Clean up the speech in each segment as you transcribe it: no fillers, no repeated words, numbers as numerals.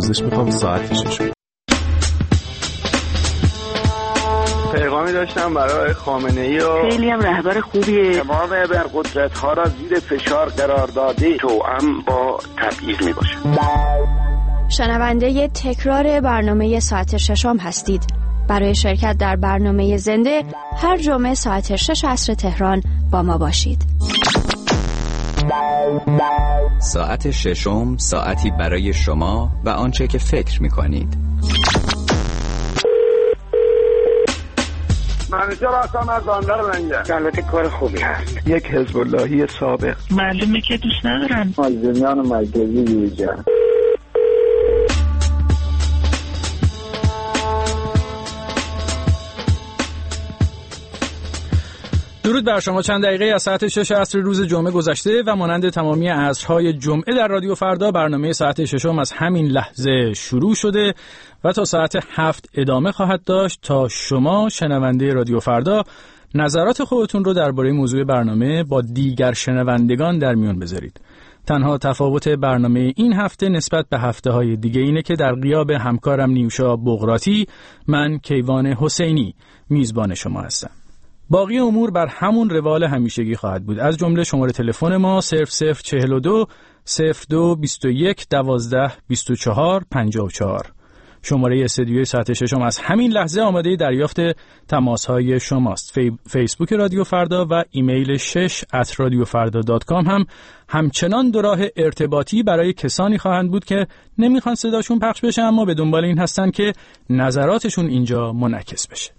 ازش میخوام ساعت 6. پیغامی داشتم برای خامنه‌ای و خیلی هم رهبر خوبیه. تمام ابرقدرت‌ها را زیر فشار قرار داده توأم با تبعیض میباشه. شنونده تکرار برنامه ساعت 6 هستید. برای شرکت در برنامه زنده هر جمعه ساعت 6 عصر تهران با ما باشید. ساعت 6 ساعتی برای شما و آنچه که فکر می‌کنید. منیجر هستم از بندرمنگه. البته کار خوبی هست. یک حزب اللهی سابق. معلومه که دوست ندارن. مازنیان مرکزی یوجا. درود بر شما. چند دقیقه از ساعت 6 عصر روز جمعه گذشته و مانند تمامی عصرهای جمعه در رادیو فردا برنامه ساعت 6 از همین لحظه شروع شده و تا ساعت 7 ادامه خواهد داشت تا شما شنونده رادیو فردا نظرات خودتون رو درباره موضوع برنامه با دیگر شنوندگان در میون بذارید. تنها تفاوت برنامه این هفته نسبت به هفته‌های دیگه اینه که در غیاب همکارم نیوشا بغراتی، من کیوان حسینی میزبان شما هستم. باقی امور بر همون روال همیشگی خواهد بود. از جمله شماره تلفن ما 0042 02 21 12 24 54. شماره استودیوی ساعت 6 از همین لحظه آماده دریافت تماس‌های شماست. فیسبوک رادیو فردا و ایمیل 6@radiofarda.com هم همچنان دو راه ارتباطی برای کسانی خواهند بود که نمیخوان صداشون پخش بشه اما به دنبال این هستن که نظراتشون اینجا منعکس بشه.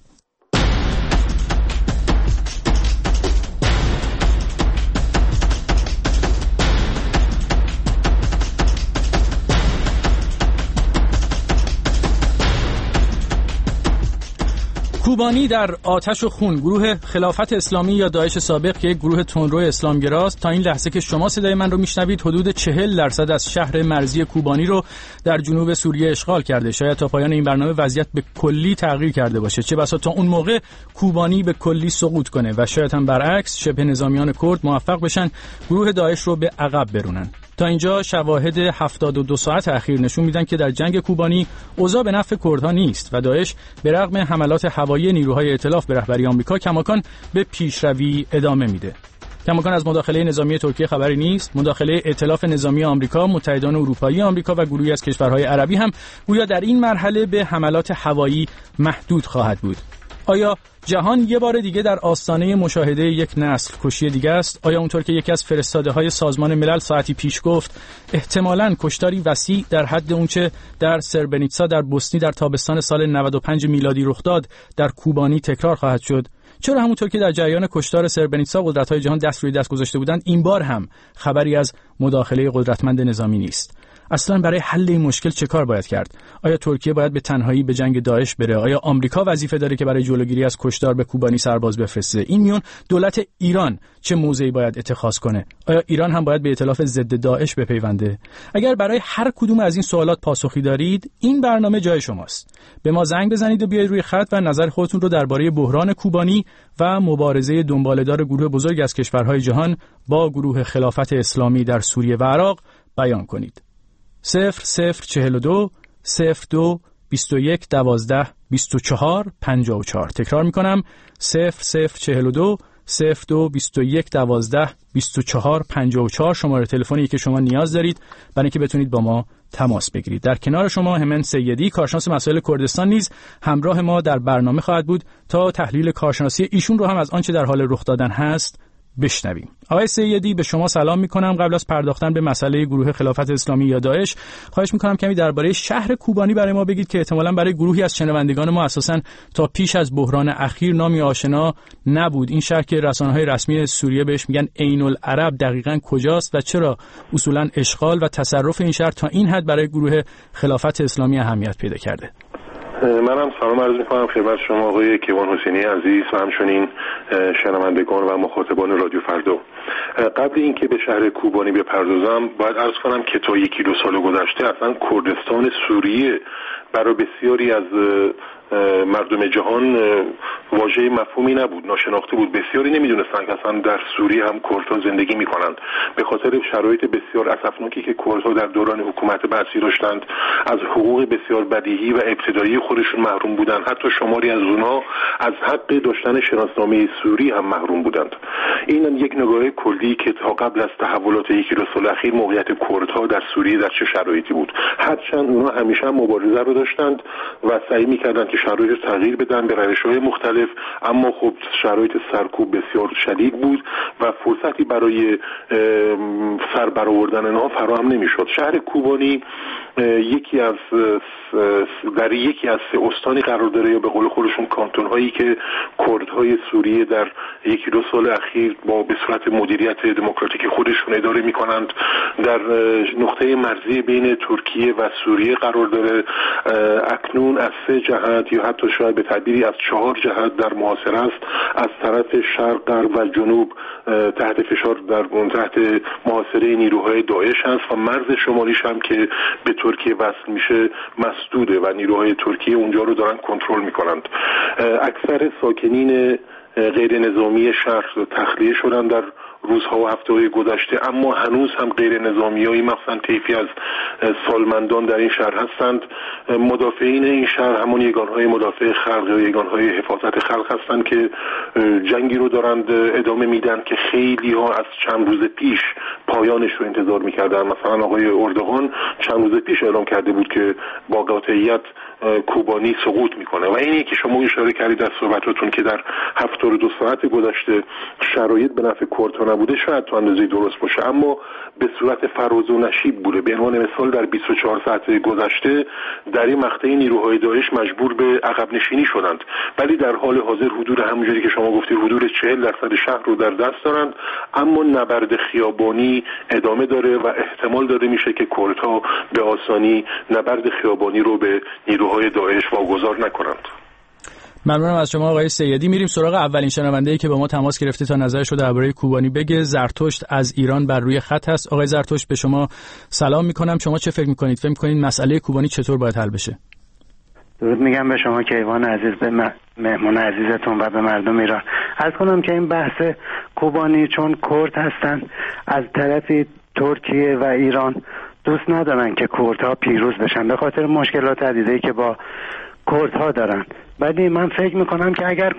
کوبانی در آتش و خون. گروه خلافت اسلامی یا داعش سابق که یک گروه تندرو اسلامگراست تا این لحظه که شما صدای من رو میشنوید حدود 40% از شهر مرزی کوبانی رو در جنوب سوریه اشغال کرده. شاید تا پایان این برنامه وضعیت به کلی تغییر کرده باشه، چه بسا تا اون موقع کوبانی به کلی سقوط کنه و شاید هم برعکس شبه نظامیان کرد موفق بشن گروه داعش رو به عقب برونن. تا اینجا شواهد 72 ساعت اخیر نشون میدن که در جنگ کوبانی اوضاع به نفع کردها نیست و داعش به رغم حملات هوایی نیروهای ائتلاف به رهبری آمریکا کماکان به پیشروی ادامه میده. کماکان از مداخله نظامی ترکیه خبری نیست. مداخله ائتلاف نظامی آمریکا، متحدان اروپایی آمریکا و گروهی از کشورهای عربی هم گویا در این مرحله به حملات هوایی محدود خواهد بود. آیا جهان یه بار دیگه در آستانه مشاهده یک نسل کشی دیگه است؟ آیا اونطور که یکی از فرستاده‌های سازمان ملل ساعتی پیش گفت احتمالاً کشتاری وسیع در حد اونچه در سربنیتسا در بوسنی در تابستان سال 95 میلادی رخ داد در کوبانی تکرار خواهد شد؟ چرا همونطور که در جریان کشتار سربنیتسا قدرت‌های جهان دست روی دست گذاشته بودند این بار هم خبری از مداخله قدرتمند نظامی نیست؟ اصلا برای حل این مشکل چه کار باید کرد؟ آیا ترکیه باید به تنهایی به جنگ داعش بره؟ آیا آمریکا وظیفه داره که برای جلوگیری از کشتار به کوبانی سرباز بفرسته؟ این میون دولت ایران چه موضعی باید اتخاذ کنه؟ آیا ایران هم باید به ائتلاف ضد داعش بپیونده؟ اگر برای هر کدوم از این سوالات پاسخی دارید، این برنامه جای شماست. به ما زنگ بزنید و بیایید روی خط و نظر خودتون رو درباره بحران کوبانی و مبارزه دنباله‌دار گروه بزرگ از کشورهای جهان با گروه خلافت اسلامی در سوریه و عراق بیان کنید. 0042 02 21 12 24 54. تکرار میکنم 0042 02 21 12 24 54 شماره تلفنی که شما نیاز دارید برای اینکه بتونید با ما تماس بگیرید. در کنار شما همن سیدی، کارشناس مسائل کردستان، نیز همراه ما در برنامه خواهد بود تا تحلیل کارشناسی ایشون رو هم از آنچه در حال رخ دادن هست بشنویم. آقای سیدی، به شما سلام میکنم. قبل از پرداختن به مسئله گروه خلافت اسلامی یا داعش، خواهش میکنم کمی درباره شهر کوبانی برای ما بگید که احتمالاً برای گروهی از شنوندگان ما اساساً تا پیش از بحران اخیر نامی آشنا نبود. این شهر که رسانه‌های رسمی سوریه بهش میگن عین العرب دقیقاً کجاست و چرا اصولاً اشغال و تصرف این شهر تا این حد برای گروه خلافت اسلامی اهمیت پیدا کرده؟ منم سلام عرض می‌کنم خدمت شما آقای کیوان حسینی عزیز و همچنین شنوندگان و مخاطبان رادیو فردا. قبل اینکه به شهر کوبانی بپردازم باید عرض کنم که تا 1 سال گذشته اصلا کردستان سوریه برای بسیاری از مردم جهان واژه مفهومی نبود، ناشناخته بود. بسیاری نمیدونستن که اصلا در سوریه هم کردها زندگی میکنند. به خاطر شرایط بسیار اسفناکی که کردها در دوران حکومت بعثی داشتند، از حقوق بسیار بدیهی و ابتدایی خودشون محروم بودند. حتی شماری از اونها از حق داشتن شناسنامه سوری هم محروم بودند. این یک نگاه کلی که تا قبل از تحولات یکی دو سال اخیر موقعیت کردها در سوریه در چه شرایطی بود. هرچند اونها همیشه مبارزه رو داشتند و سعی می‌کردند که شرایط تغییر بدن به روش‌های مختلف، اما خب شرایط سرکوب بسیار شدید بود و فرصتی برای سر برآوردن آنها فراهم نمی‌شد. شهر کوبانی یکی از سه استانی قرار داره، یا به قول خودشون کانتون‌هایی که کردهای سوریه در یکی دو سال اخیر به صورت مدیریت دموکراتیک خودشون اداره می‌کنند. در نقطه مرزی بین ترکیه و سوریه قرار داره. اکنون از 3 جهت یا حتی شاید به تعبیری از 4 جهت در محاصره است. از طرف شرق، غرب و جنوب تحت فشار تحت محاصره نیروهای داعش هست و مرز شمالیش هم که به ترکیه وصل میشه مسدوده و نیروهای ترکیه اونجا رو دارن کنترل میکنند. اکثر ساکنین غیر نظامی شهر تخلیه شدن در روزها و هفته‌های گذشته، اما هنوز هم غیر نظامیایی مثلا طیفی از سالمندان در این شهر هستند. مدافعین این شهر همون یگانهای مدافع خلق یا یگانهای حفاظت خلق هستند که جنگی رو دارند ادامه میدن که خیلی ها از چند روز پیش پایانش رو انتظار میکردن. مثلا آقای اردوغان چند روز پیش اعلام کرده بود که با قاطعیت کوبانی سقوط میکنه و اینی که شما اشاره کردید در صحبتاتون که در 72 ساعت گذشته شرایط به نفع کردها نبوده، شاید تو اندازه درست باشه، اما به صورت فراز و نشیب بوده. به عنوان مثال در 24 ساعت گذشته در این مقطع نیروهای داعش مجبور به عقب نشینی شدند، ولی در حال حاضر حدود همونجوری که شما گفتید حدود 40% شهر رو در دست دارند، اما نبرد خیابانی ادامه داره و احتمال داره میشه که کردها به آسانی نبرد خیابانی رو به نیروهای داعش واگذار نکنند. ممنونم از شما آقای سیدی. میریم سراغ اولین شنونده‌ای که با ما تماس گرفته تا نظرش رو درباره کوبانی بگه. زرتشت از ایران بر روی خط هست. آقای زرتشت به شما سلام میکنم. شما چه فکر میکنید؟ فکر میکنید مسئله کوبانی چطور باید حل بشه؟ درود میگم به شما کیوان عزیز، به مهمون عزیزتون و به مردم ایران. عرض کنم که این بحث کوبانی چون کرد هستن، از طرفی ترکیه و ایران دوست ندارن که کردها پیروز بشن به خاطر مشکلات عدیده‌ای که با کردها دارن. ولی من فکر میکنم که اگر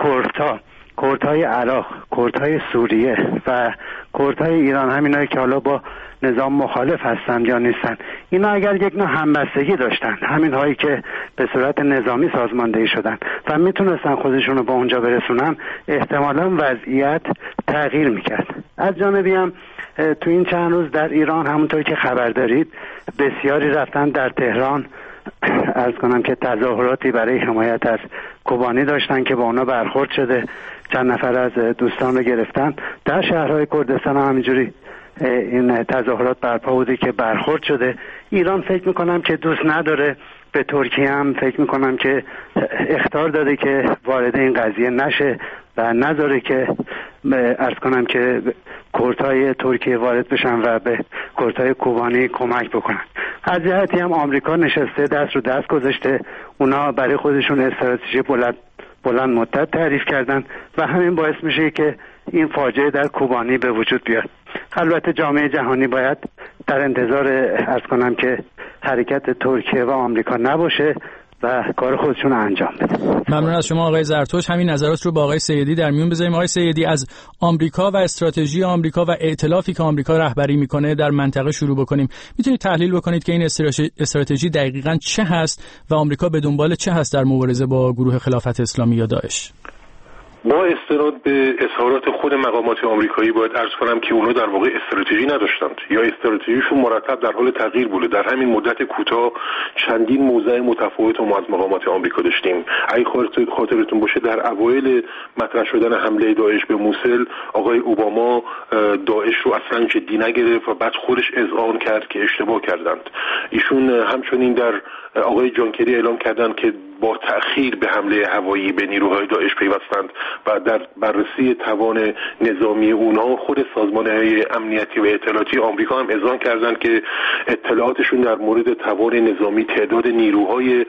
کردهای عراق، کردهای سوریه و کردهای ایران، همینایی که حالا با نظام مخالف هستن یا نیستن، اینا اگر یک نوع همبستگی داشتن، همین هایی که به صورت نظامی سازماندهی شدن و میتونستن خودشون رو به اونجا برسونن، احتمالاً وضعیت تغییر میکرد. از جانبی هم تو این چند روز در ایران همونطور که خبر دارید بسیاری رفتن در تهران، عرض کنم که تظاهراتی برای حمایت از کوبانی داشتن که با اونا برخورد شده، چند نفر از دوستان رو گرفتن. در شهرهای کردستان هم همینجوری این تظاهرات برپا بوده که برخورد شده. ایران فکر میکنم که دوست نداره، به ترکیه هم فکر میکنم که اخطار داده که وارد این قضیه نشه و نذاره که عرض کنم که کردهای ترکیه وارد بشن و به کردهای کوبانی کمک بکنن. از جهتی هم آمریکا نشسته دست رو دست گذاشته، اونا برای خودشون استراتژی بلند مدت تعریف کردن و همین باعث میشه که این فاجعه در کوبانی به وجود بیاد. البته جامعه جهانی باید در انتظار عرض کنم که حرکت ترکیه و آمریکا نباشه و کار خودشون انجام بده. ممنون از شما آقای زرتشت. همین نظرات رو با آقای سیدی در میون بذاریم. آقای سیدی، از آمریکا و استراتژی آمریکا و ائتلافی که آمریکا رهبری میکنه در منطقه شروع بکنیم. میتونید تحلیل بکنید که این استراتژی دقیقاً چه هست و آمریکا به دنبال چه هست در مبارزه با گروه خلافت اسلامی یا داعش؟ با استناد به اظهارات خود مقامات آمریکایی باید عرض کنم که اونا در واقع استراتژی نداشتند یا استراتژیشون مرتب در حال تغییر بوده. در همین مدت کوتاه چندین موضع متفاوت ما از مقامات آمریکا داشتیم. اگه خاطرتون باشه در اوایل مطرح شدن حمله داعش به موسل، آقای اوباما داعش رو اصلا جدی نگرفت و بعد خودش اذعان کرد که اشتباه کردند. ایشون همچنین در آقای جان کری اعلام کردند که با تأخیر به حمله هوایی به نیروهای داعش پیوستند و در بررسی توان نظامی اونها خود سازمان‌های امنیتی و اطلاعاتی آمریکا هم اذعان کردند که اطلاعاتشون در مورد توان نظامی تعداد نیروهای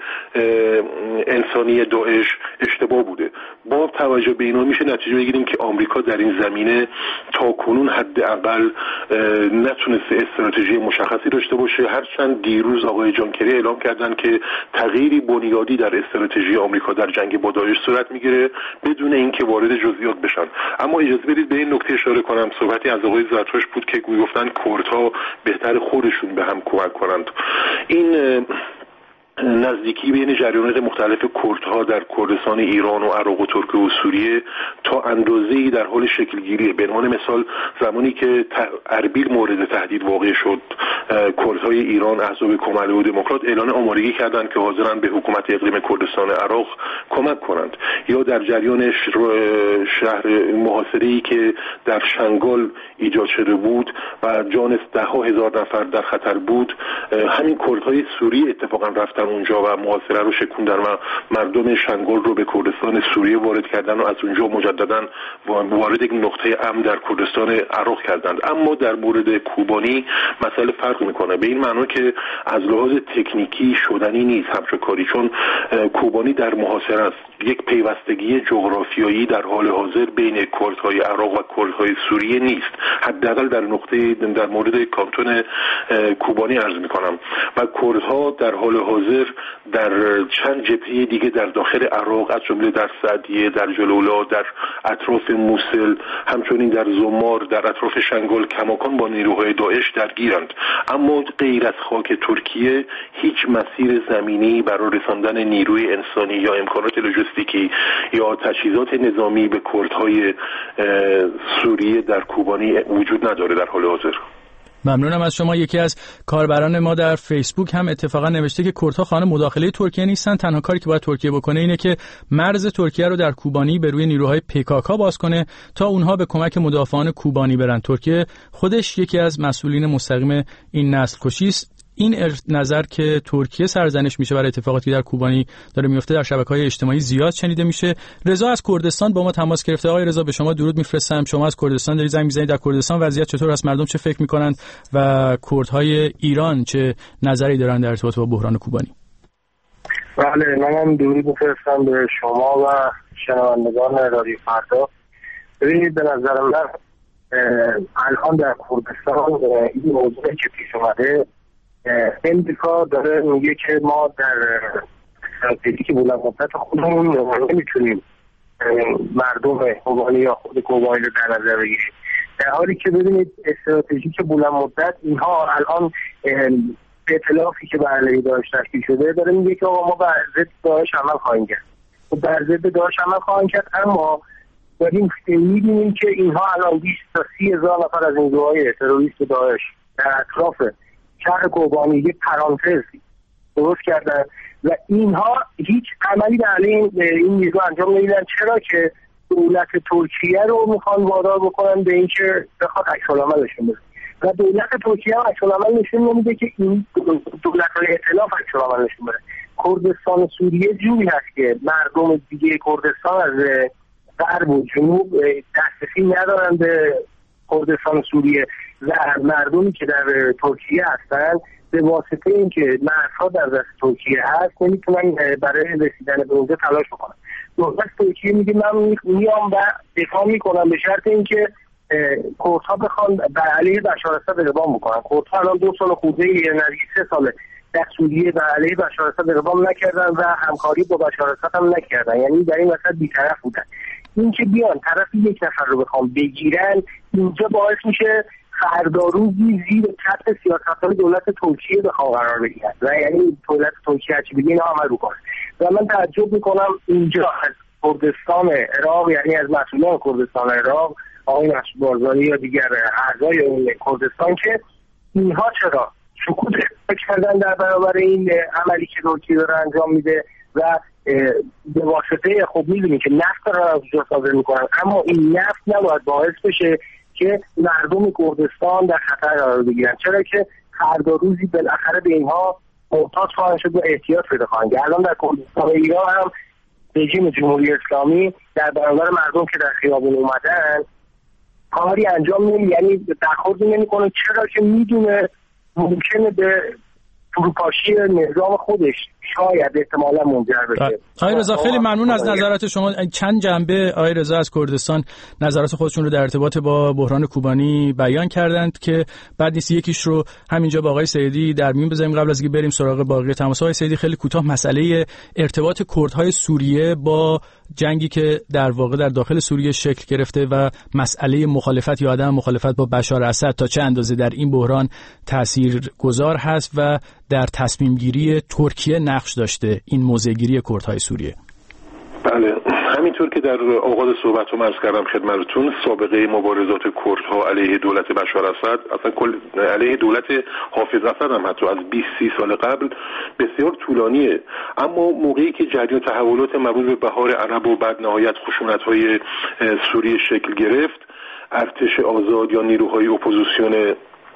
انسانی داعش اشتباه بوده. با توجه به اینا میشه نتیجه بگیریم که آمریکا در این زمینه تا کنون حداقل نتونسته استراتژی مشخصی داشته باشه، هرچند دیروز آقای جان کری اعلام کردن که تغییری بنیادی در استراتژی آمریکا در جنگ با داعش صورت میگیره بدون اینکه وارد جزئیات بشن. اما اجازه بدید به این نکته اشاره کنم، صحبتی از آقای زرتشت بود که گفتن کردها بهتر خودشون به هم کمک کنند. این نزدیکی بین جریانات مختلف کردها در کردستان ایران و عراق و ترکیه و سوریه تا اندازه‌ای در حال شکلگیریه. به عنوان مثال زمانی که اربیل مورد تهدید واقع شد، کردهای ایران احزاب کماله و دموکرات اعلان آمادگی کردند که حاضرن به حکومت اقلیم کردستان عراق کمک کنند. یا در جریان شهر محاصره‌ای که در شنگال ایجاد شده بود و جان ده‌ها هزار نفر در خطر بود، همین کردهای سوریه اتفاقا رفتن اونجا و محاصره رو شکوندن و مردم شنگال رو به کردستان سوریه وارد کردن و از اونجا مجددا وارد یک نقطه امن در کردستان عراق کردند. اما در مورد کوبانی مسئله فرق میکنه، به این معنی که از لحاظ تکنیکی شدنی نیست همچون کاری، چون کوبانی در محاصره است. یک پیوستگی جغرافیایی در حال حاضر بین کردهای عراق و کردهای سوریه نیست، حداقل در نقطه در مورد کانتون کوبانی عرض میکنم. و کردها در حال حاضر در چند جبهه دیگه در داخل عراق از جمله در سعدیه، در جلولا، در اطراف موصل، همچنین در زمار، در اطراف شنگال کماکان با نیروهای داعش درگیرند. اما غیر از خاک ترکیه هیچ مسیر زمینی برای رساندن نیروی انسانی یا امکانات لوجستیکی یا تجهیزات نظامی به کردهای سوریه در کوبانی وجود نداره در حال حاضر. ممنونم از شما. یکی از کاربران ما در فیسبوک هم اتفاقا نوشته که کردها خواهان مداخله ترکیه نیستن، تنها کاری که باید ترکیه بکنه اینه که مرز ترکیه رو در کوبانی به روی نیروهای PKK باز کنه تا اونها به کمک مدافعان کوبانی برن. ترکیه خودش یکی از مسئولین مستقیم این نسل کشی است. این نظر که ترکیه سرزنش میشه برای اتفاقاتی در کوبانی داره میفته در شبکه‌های اجتماعی زیاد شنیده میشه. رضا از کردستان با ما تماس گرفته. آقای رضا به شما درود میفرستم. شما از کردستان دارید زنگ میزنید. در کردستان وضعیت چطور است؟ مردم چه فکر میکنند و کردهای ایران چه نظری دارند در ارتباط با بحران کوبانی؟ بله، منم درود میفرستم به شما و شنوندگان رادیو فردا. ببینید به نظر من الان در کردستان این موضوعی که پیش اومده، امریکا داره میگه که ما در استراتژی که بلند مدت خودمون نمیتونیم مردم کوبانی یا خود کوبانی رو در نظر بگیریم، در حالی که ببینید استراتژی که بلند مدت اینها الان اطلافی که بر علیه داعش تشکیل شده داره میگه که آقا ما بر ضد داعش عمل خواهیم کرد، بر ضد داعش عمل خواهیم کرد. اما داریم میبینیم که اینها الان 20 تا 30 هزار نفر از نیروهای تروریست داعش در اطراف شهر کوبانی یک پرانتز درست کردن و اینها هیچ عملی به علیه این نیرو انجام نمیدن. چرا که دولت ترکیه رو میخوان وادار بکنن به اینکه بخواد عکس‌العمل نشون بده و دولت ترکیه هم عکس‌العمل نشون نمیده که این دولت‌های ائتلاف عکس‌العمل نشون بده. کردستان سوریه جوری هست که مردم دیگه کردستان از غرب و جنوب دسترسی ندارن به کردستان سوریه و مردمی که در ترکیه هستن به واسطه اینکه مرزها در دست ترکیه هست نمیتونن برای رسیدن به اونجا تلاش بکنن. دولت ترکیه میگه من میام و دفاع میکنم به شرط اینکه کردها بخوان بر علیه بشار اسد اقدام بکنن. کردها الان 2 سال خورده نزدیک 3 ساله در سوریه بر علیه بشار اسد اقدام نکردن و همکاری با بشار اسد هم نکردن، یعنی در این وسط بی‌طرف بودن. این که بیان طرف یک نفر رو بخوام بگیرن اینجا باعث میشه فردا روزی زیر کف سیاست‌های دولت ترکیه بخوام قرار بگیرن و یعنی دولت ترکیه چی بگه اینا عمل بکنه. و من تعجب میکنم اینجا از کردستان عراق، یعنی از مسئولان کردستان عراق، آقای مسعود بارزانی یا دیگر اعضای اون کردستان، که اینها چرا سکوت کردن در برابر این عملی که ترکیه داره انجام میده و به واسطه خب میدونید که نفت را از اونجا صادر میکنن، اما این نفت نباید باعث بشه که مردم کردستان در خطر قرار بگیرن. چرا که فردا روزی بالاخره به اینها محتاط خواهند شد و احتیاط پیدا خواهند کرد. الان در کردستان ایران هم رژیم جمهوری اسلامی در برابر مردم که در خیابون اومدن کاری انجام نمیده، یعنی برخورد نمیکنه. چرا که میدونه ممکنه به فروپاشی نظام خودش شاید احتمالا منجر بشه. آقای رضا خیلی ممنون از نظرات شما. چند جنبه آقای رضا از کردستان نظرات خودشون رو در ارتباط با بحران کوبانی بیان کردند که بعد نیست یکیش رو همینجا با آقای سیدی در میون بذاریم قبل از اینکه بریم سراغ باقی تماس. آقای سیدی خیلی کوتاه مسئله ارتباط کردهای سوریه با جنگی که در واقع در داخل سوریه شکل گرفته و مسئله مخالفت یا عدم مخالفت با بشار اسد تا چه اندازه در این بحران تاثیرگذار هست و در تصمیم گیری ترکیه نقش داشته این موضع‌گیری کردهای سوریه. بله، همینطور که در آغاز صحبتم عرض کردم خدمتتون، سابقه مبارزات کردها علیه دولت بشار اسد، اصلا علیه دولت حافظ اسد هم حتی از 20-30 سال قبل بسیار طولانیه. اما موقعی که جریان تحولات مربوط به بهار عرب و بعد نهایت خشونت‌های سوریه شکل گرفت، ارتش آزاد یا نیروهای اپوزیسیون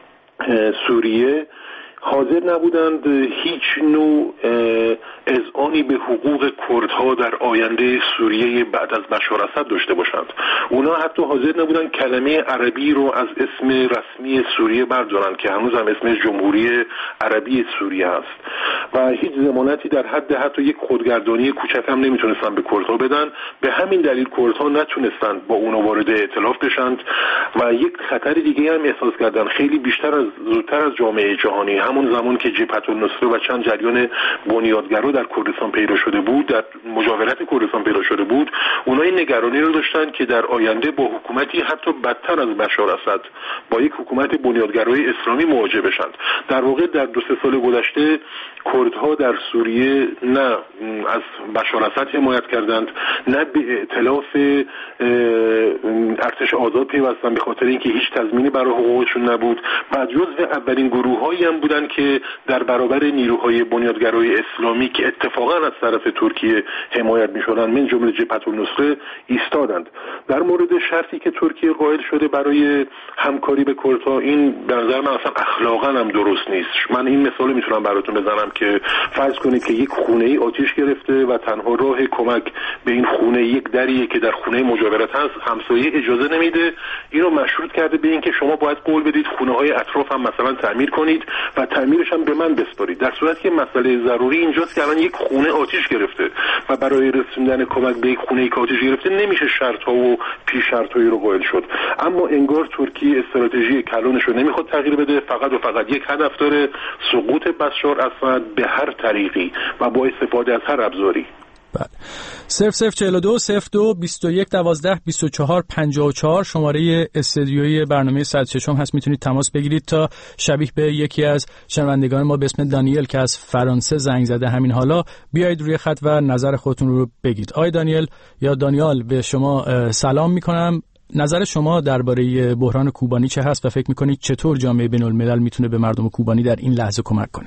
سوریه حاضر نبودند هیچ نوع اذعانی به حقوق کردها در آینده سوریه بعد از بشار اسد داشته باشند. اونا حتی حاضر نبودند کلمه عربی رو از اسم رسمی سوریه بردارند که هنوز هم اسم جمهوری عربی سوریه است و هیچ ضمانتی در حد حتی یک خودگردانی کوچک هم نمیتونستن به کردها بدن. به همین دلیل کردها نتونستند با اونا وارد ائتلاف بشند و یک خطر دیگه هم احساس کردن خیلی زودتر از جامعه جهانی، همون زمان که جبهت النصره و چند جریان بنیادگرا در کردستان پیدا شده بود، در مجاورت کردستان پیدا شده بود، اونها این نگرانی رو داشتن که در آینده با حکومتی حتی بدتر از بشار اسد، با یک حکومت بنیادگرای اسلامی مواجه بشند. در واقع در 2-3 سال گذشته کردها در سوریه نه از بشار اسد حمایت کردند، نه به ائتلاف ارتش آزاد پیوستند به خاطر اینکه هیچ تضمینی برای حقوقشون نبود و جزو اولین گروه‌هایی هم بودند که در برابر نیروهای بنیادگرای اسلامی که اتفاقا از طرف ترکیه حمایت می‌شدند من جمله جبهت النصره ایستادند. در مورد شرطی که ترکیه قائل شده برای همکاری به کردها، این به نظر من اصلا اخلاقا هم درست نیست. من این مثال میتونم براتون بزنم که فرض کنید که یک خونه‌ای آتش گرفته و تنها راه کمک به این خونه یک دریه که در خونه مجاورت هست، همسایه اجازه نمیده، اینو مشروط کرده به اینکه شما باید قول بدید خونه‌های اطراف هم مثلا تعمیر کنید و تعمیرش هم به من بسپارید. در صورتی که مسئله ضروری اینجاست که الان یک خونه آتش گرفته و برای رسوندن کمک به یک خونه‌ای که آتش گرفته نمیشه شرط‌ها و پیش شرط‌هایی رو قائل شد. اما انگار ترکیه استراتژی کلانش رو نمیخواد تغییر بده، فقط و فقط یک هدف داره، سقوط بشار اسد به هر طریقی و با استفاده از هر ابزاری. بله. 0042 02 21 12 24 54 شماره استودیوی برنامه 106 هست. میتونید تماس بگیرید تا شبیه به یکی از شنوندگان ما به اسم دانیل که از فرانسه زنگ زده همین حالا بیایید روی خط و نظر خودتون رو بگید. آقای دانیل یا دانیال به شما سلام میکنم. نظر شما درباره بحران کوبانی چه هست و فکر میکنید چطور جامعه بین‌الملل میتونه به مردم کوبانی در این لحظه کمک کنه؟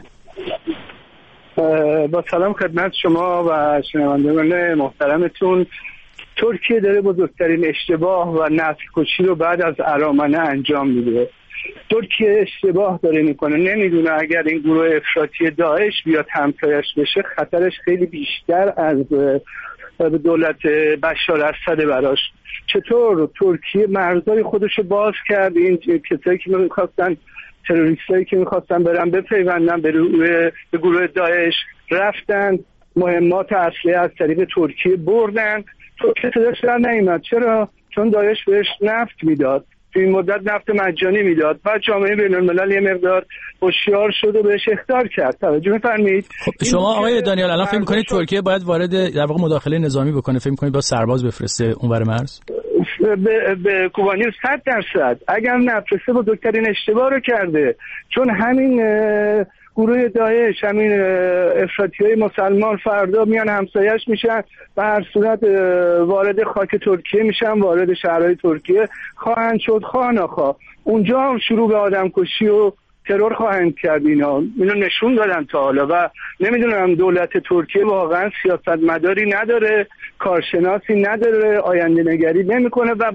با سلام خدمت شما و شنوندگان محترمتون. ترکیه داره بزرگترین اشتباه و نسل‌کشی رو بعد از ارامنه انجام میده. ترکیه اشتباه داره میکنه، نمیدونه اگر این گروه افراطی داعش بیاد همسایش بشه خطرش خیلی بیشتر از دولت بشار اسد براش. چطور ترکیه مرزهای خودشو باز کرد؟ این کسایی که میخواستن، تروریستایی که میخواستن برن بپیوندن به گروه داعش رفتن، مهمات اصلی از طریق ترکیه بردن. ترکیه صداش در نیامد. چرا؟ چون داعش بهش نفت میداد، تو این مدت نفت مجانی میداد. بعد جامعه بین‌الملل یه مقدار هوشیار شد و بهش اخطار کرد. توجه می‌فرمایید؟ شما آقای دانیال الان فکر می‌کنید ترکیه باید وارد در واقع مداخله نظامی بکنه؟ فکر می‌کنید با سرباز بفرسته اونور مرز؟ به کوبانی 100%. اگر نفرسته بزرگترین اشتباه رو کرده، چون همین گروه داعش، همین افراطیای مسلمان فردا میان همسایش میشن و هر صورت وارد خاک ترکیه میشن، وارد شهرهای ترکیه خواهند شد، خواه نخواه. اونجا هم شروع به آدمکشی و ترور خواهند کرد. اینو نشون دادن تا حالا و نمیدونم دولت ترکیه واقعا سیاستمداری نداره، کارشناسی نداره، آینده نگری نمیکنه و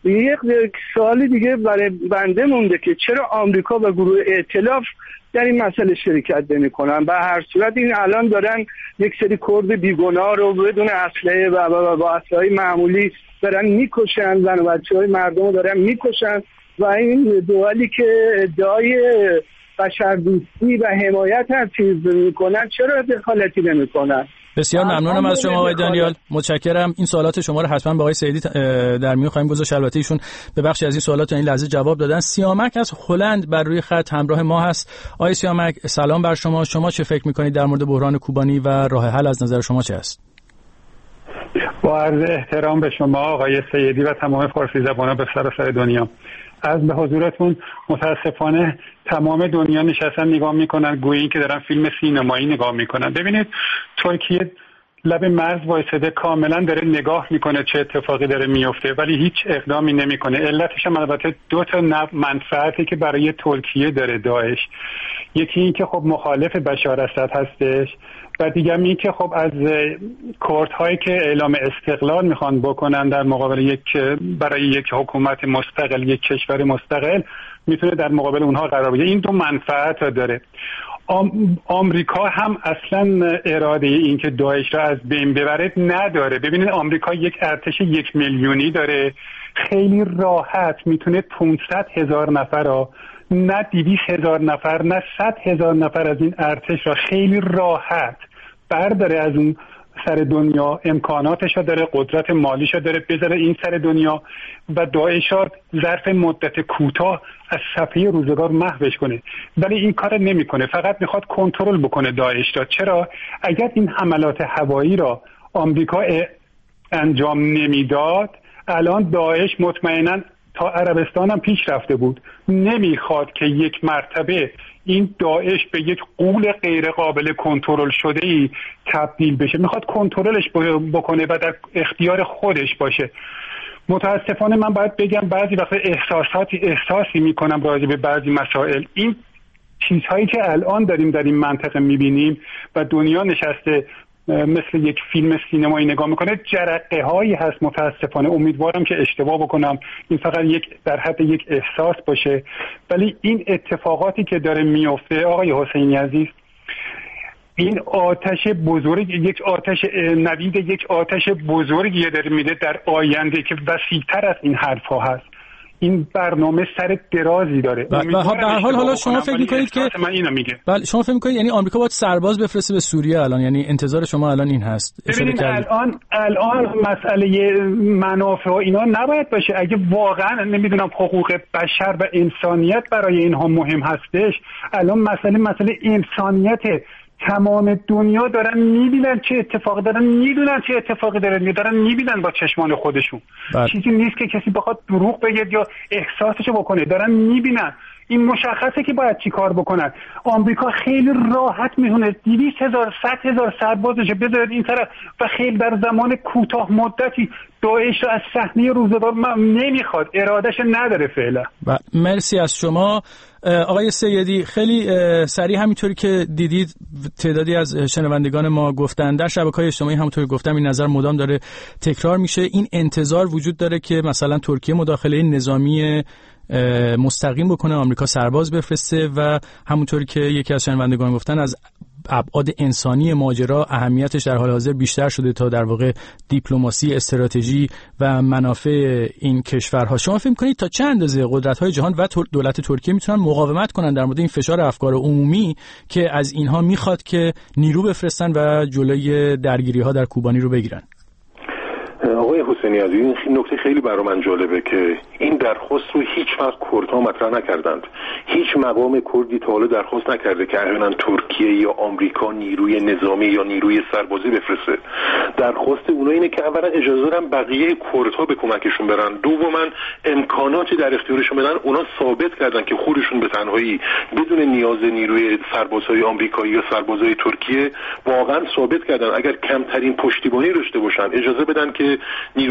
یک سوال دیگه برای بنده مونده که چرا آمریکا و گروه ائتلاف در این مسئله شرکت نمی‌کنن؟ به هر صورت این الان دارن یک سری کرد بیگناه رو بدون اسلحه و با اسلحه معمولی دارن میکشن، زن و بچه‌های مردم رو دارن میکشن و این دوالی که ادعای بشردوستی و حمایت از چیز میکنن چرا دخالتی نمیکنن؟ بسیار ممنونم از شما آقای دانیال، متشکرم. این سوالات شما رو حتما به آقای سیدی در میون خواهیم گذاشت، البته ایشون به بخشی از این سوالات این لحظه جواب دادن. سیامک از هلند بر روی خط همراه ما هست. آقای سیامک سلام بر شما. شما چه فکر میکنید در مورد بحران کوبانی و راه حل از نظر شما چه است؟ با عرض احترام به شما آقای سیدی و تمام فارسی زبانان به سراسر دنیا، از به حضورتون متاسفانه تمام دنیا نشستن نگاه میکنن گویی که دارن فیلم سینمایی نگاه میکنن. ببینید ترکیه لب مرز وایساده کاملا داره نگاه میکنه چه اتفاقی داره میفته ولی هیچ اقدامی نمیکنه. علتش هم البته دو تا منفعتی که برای ترکیه داره داعش. یکی این که خب مخالف بشار اسد هستش و دیگه این که خب از کردهایی که اعلام استقلال میخوان بکنن در مقابل برای یک حکومت مستقل، یک کشور مستقل، میتونه در مقابل اونها قرار بگیره. این دو منفعت داره. آمریکا هم اصلا اراده این که داعش را از بین ببره نداره. ببینید آمریکا یک ارتش 1 میلیونی داره، خیلی راحت میتونه 500,000 نفر را، نه 200,000 نفر نه 100,000 نفر از این ارتش را خیلی راحت برداره از اون سر دنیا، امکاناتش داره، قدرت مالیش داره، بذاره این سر دنیا و داعش را ظرف مدت کوتاه از صفحه روزگار محوش کنه. ولی این کار نمیکنه، فقط میخواد کنترل بکنه داعش را. چرا؟ اگر این حملات هوایی را آمریکا انجام نمیداد الان داعش مطمئناً تا عربستان هم پیش رفته بود. نمیخواد که یک مرتبه این داعش به یک غول غیر قابل کنترل شده ای تبدیل بشه، میخواد کنترلش بکنه و در اختیار خودش باشه. متاسفانه من باید بگم بعضی وقت احساسی میکنم راجع به بعضی مسائل. این چیزهایی که الان داریم در این منطقه میبینیم و دنیا نشسته مثل یک فیلم سینمایی نگاه میکنه، جرقه هایی هست. متاسفانه امیدوارم که اشتباه بکنم، این فقط در حد یک احساس باشه، ولی این اتفاقاتی که داره میفته آقای حسینی عزیز، این آتش بزرگ، یک آتش نوید، یک آتش بزرگی داره میده در آینده که وسیع‌تر از این حرفا هست. این برنامه سر درازی داره. به هر حال حالا شما فکر می‌کنید که من اینو میگم، بله شما فکر می‌کنید یعنی آمریکا باید سرباز بفرسته به سوریه الان؟ یعنی انتظار شما الان این هست؟ ببینید الان مسئله منافع و اینا نباید باشه. اگه واقعا نمیدونم حقوق بشر و انسانیت برای اینها مهم هستش، الان مسئله انسانیته. تمام دنیا دارن میبینن چه اتفاقی دارن، میدونن چه اتفاقی دارن میبینن با چشمان خودشون. چیزی نیست که کسی بخواد دروغ بگه یا احساسشو بکنه، دارن میبینن. این مشخصه که باید چی کار بکنن. آمریکا خیلی راحت میتونه 200,000 100,000 سربازش بذاره این طرف و خیلی در زمان کوتاه مدتی داعش رو از صحنه روزگار نمیخواد، ارادهش نداره فعلا. مرسی از شما آقای سیدی. خیلی سریع همینطوری که دیدید تعدادی از شنوندگان ما گفتن، در شبکه‌های اجتماعی همونطوری گفتم این نظر مدام داره تکرار میشه. این انتظار وجود داره که مثلا ترکیه مداخله نظامی مستقیم بکنه، آمریکا سرباز بفرسته و همونطوری که یکی از شنوندگان گفتن از ابعاد انسانی ماجرا اهمیتش در حال حاضر بیشتر شده تا در واقع دیپلماسی، استراتژی و منافع این کشورها. شما فکر می‌کنید تا چه اندازه قدرت‌های جهان و دولت ترکیه میتونن مقاومت کنن در مورد این فشار افکار عمومی که از اینها میخواد که نیرو بفرستن و جلوی درگیری‌ها در کوبانی رو بگیرن؟ آقای حسینی عزیز، این نکته خیلی برای من جالبه که این درخواست رو هیچ وقت کردها مطرح نکردند. هیچ مقام کردی تا حالا درخواست نکرده که احیانا ترکیه یا آمریکا نیروی نظامی یا نیروی سربازی بفرسته. درخواست اونها اینه که اولا اجازه بدن بقیه کردها به کمکشون برن، دوما امکاناتی در اختیارشون بدن. اونا ثابت کردن که خودشون به تنهایی بدون نیاز نیروی سربازهای آمریکایی یا سربازهای ترکیه واقعا ثابت کردن اگر کمترین پشتیبانی داشته باشن، اجازه بدن که نیروی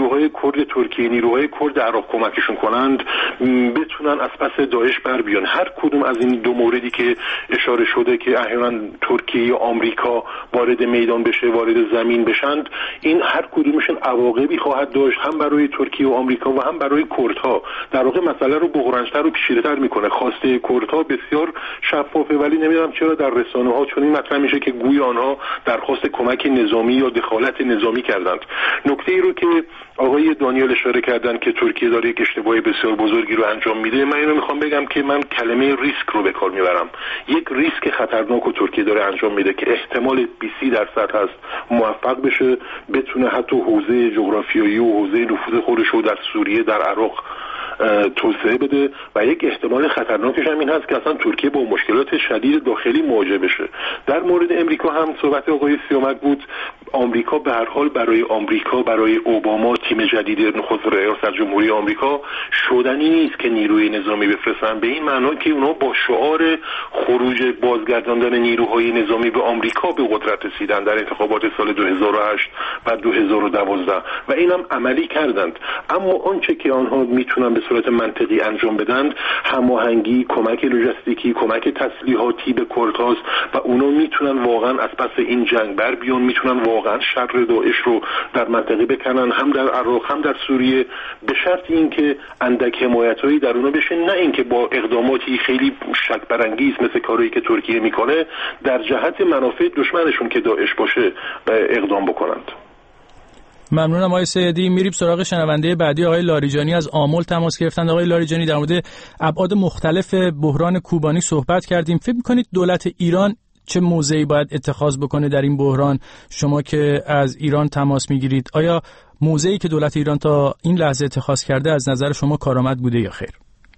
نیروهای کرد ترکیه، نیروهای کرد عراق کمکشون کنند بتونن از پس داعش بر بیان. هر کدوم از این دو موردی که اشاره شده که احیانا ترکیه یا آمریکا وارد میدان بشه، وارد زمین بشند، این هر کدومشون عواقبی خواهد داشت، هم برای ترکیه و آمریکا و هم برای کردها. در واقع مسئله رو بحران‌تر و پیچیده‌تر میکنه. خواسته کردها بسیار شفافه، ولی نمیدونم چرا در رسانه‌ها چون این مطرح میشه که گویا آنها درخواست کمک نظامی یا دخالت نظامی کردند. نکته ای رو که آقای دانیال اشاره کردن که ترکیه داره یک اشتباه بسیار بزرگی رو انجام میده، من اینو میخوام بگم که من کلمه ریسک رو به کار میبرم. یک ریسک خطرناک رو ترکیه داره انجام میده که احتمال 20% هست موفق بشه، بتونه حتی حوزه جغرافیایی و حوزه نفوذ خودش رو در سوریه، در عراق توسعه بده و یک احتمال خطرناکش هم این هست که اصلا ترکیه با مشکلات شدید داخلی مواجه بشه. در مورد امریکا هم صحبت آقای سیامک بود. آمریکا به هر حال برای اوباما تیم جدید نخست ریاست جمهوری آمریکا شدنی نیست که نیروی نظامی بفرستن، به این معنی که اونا با شعار خروج بازگرداندن نیروهای نظامی به آمریکا به قدرت رسیدن در انتخابات سال 2008 و 2012 و اینم عملی کردند. اما آنچه که آنها میتونن به صورت منطقی انجام بدن هماهنگی، کمک لوجستیکی، کمک تسلیحاتی به کردهاست و اونا میتونن واقعا از پس این جنگ بر بیان، میتونن واقعا شر داعش رو در منطقه بکنن، هم در عراق هم در سوریه، به شرط اینکه اندک حمایتایی در اونا بشه، نه اینکه با اقداماتی خیلی شک برانگیز مثل کاری که ترکیه میکنه در جهت منافع دشمنشون که داعش باشه اقدام بکنند. ممنونم آقای سیدی. میریم سراغ شنونده بعدی آقای لاریجانی از آمل تماس گرفتند. آقای لاریجانی، در مورد ابعاد مختلف بحران کوبانی صحبت کردیم. فکر می‌کنید دولت ایران چه موضعی باید اتخاذ بکنه در این بحران؟ شما که از ایران تماس میگیرید، آیا موضعی که دولت ایران تا این لحظه اتخاذ کرده از نظر شما کارآمد بوده یا خیر؟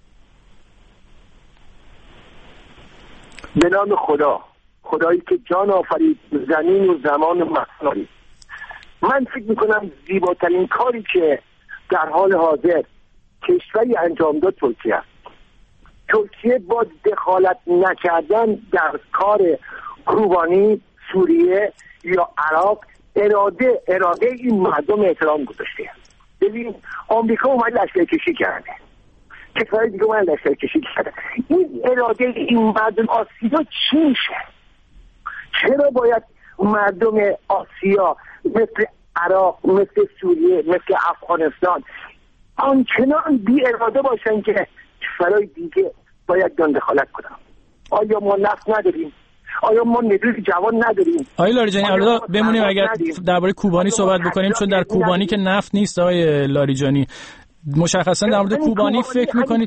به نام خدایی که جان آفرید، زمین و زمان مسئولی، من فکر میکنم زیباترین کاری که در حال حاضر کشوری انجام داد ترکیه است. ترکیه با دخالت نکردن در کار کوبانی، سوریه یا عراق اراده این مردم احترام گذاشته. ببین آمریکا اومد لشکرکشی کرده، کشورهای دیگه اومد لشکرکشی کرده. این اراده این مردم آسیا چی میشه؟ چرا باید مردم آسیا مثل عراق، مثل سوریه، مثل افغانستان آنچنان بی اراده باشن که کشورهای دیگه باید دخالت کنن؟ آیا ما نفت نداریم؟ آیا ما نیروی جوان نداریم؟ آقای لاریجانی، الان بمونیم اگر درباره کوبانی صحبت بکنیم، چون در کوبانی که نفت نیست آقای لاریجانی. مشخصا در مورد کوبانی فکر میکنید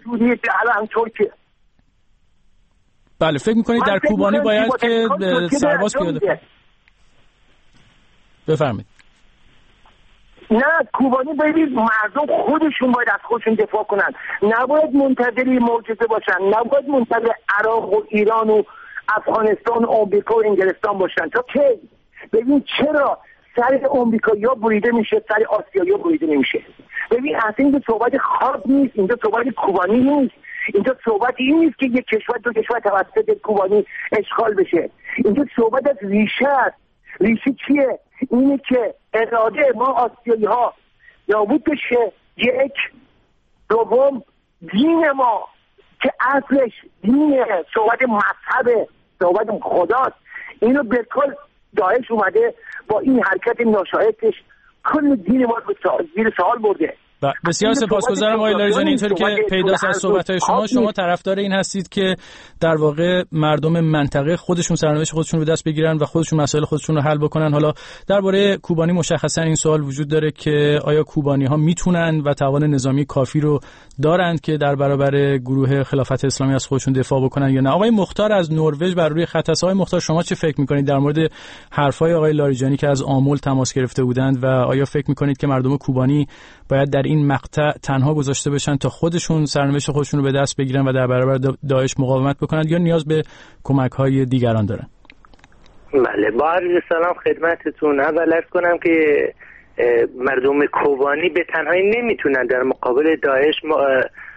بله فکر میکنید در کوبانی باید که سرباز پیاده؟ بفرمایید. نه، کوبانی باید مردم خودشون باید از خودشون دفاع کنن، نباید منتظری معجزه باشن، نباید منتظر عراق و ایران و افغانستان و آمریکا و انگلستان باشن. تا کی؟ ببین چرا سر آمریکایی‌ها بریده میشه، سر آسیایی‌ها بریده نمیشه؟ ببین اصلا اینجا صحبت خواب نیست، اینجا صحبت کوبانی نیست، اینجا صحبت این نیست که یک کشور دو کشور توسط کوبانی اشغال بشه. اینجا صحبت از ریشه است. ریشه چیه؟ اینه که اراده ما آسیایی‌ها نابود بشه. یک، دوم دین ما که اصلش دین صحبت مذهب، صحبت خداست، اینو به کل داعش اومده با این حرکت ناشایستش کل دین ما رو زیر سوال برده. بسیار سپاسگزارم آقای لاریجانی. اینطوری که پیداست از صحبت‌های شما طرفدار این هستید که در واقع مردم منطقه خودشون سرنوشت خودشون رو به دست بگیرن و خودشون مسائل خودشون رو حل بکنن. حالا درباره کوبانی مشخصا این سوال وجود داره که آیا کوبانی‌ها میتونن و توان نظامی کافی رو دارند که در برابر گروه خلافت اسلامی از خودشون دفاع بکنن یا نه؟ آقای مختار از نروژ بر روی خط است. آقای مختار، شما چه فکر می‌کنید در مورد حرفای آقای لاریجانی که از آمل تماس گرفته بودند و آیا فکر می‌کنید که مردم کوبانی باید در این مقطع تنها گذاشته بشن تا خودشون سرنوشت خودشون رو به دست بگیرن و در برابر داعش مقاومت بکنن یا نیاز به کمک‌های دیگران دارن؟ بله، با عرض سلام خدمتتون. اول عرض کنم که مردم کوبانی به تنهایی نمیتونن در مقابل داعش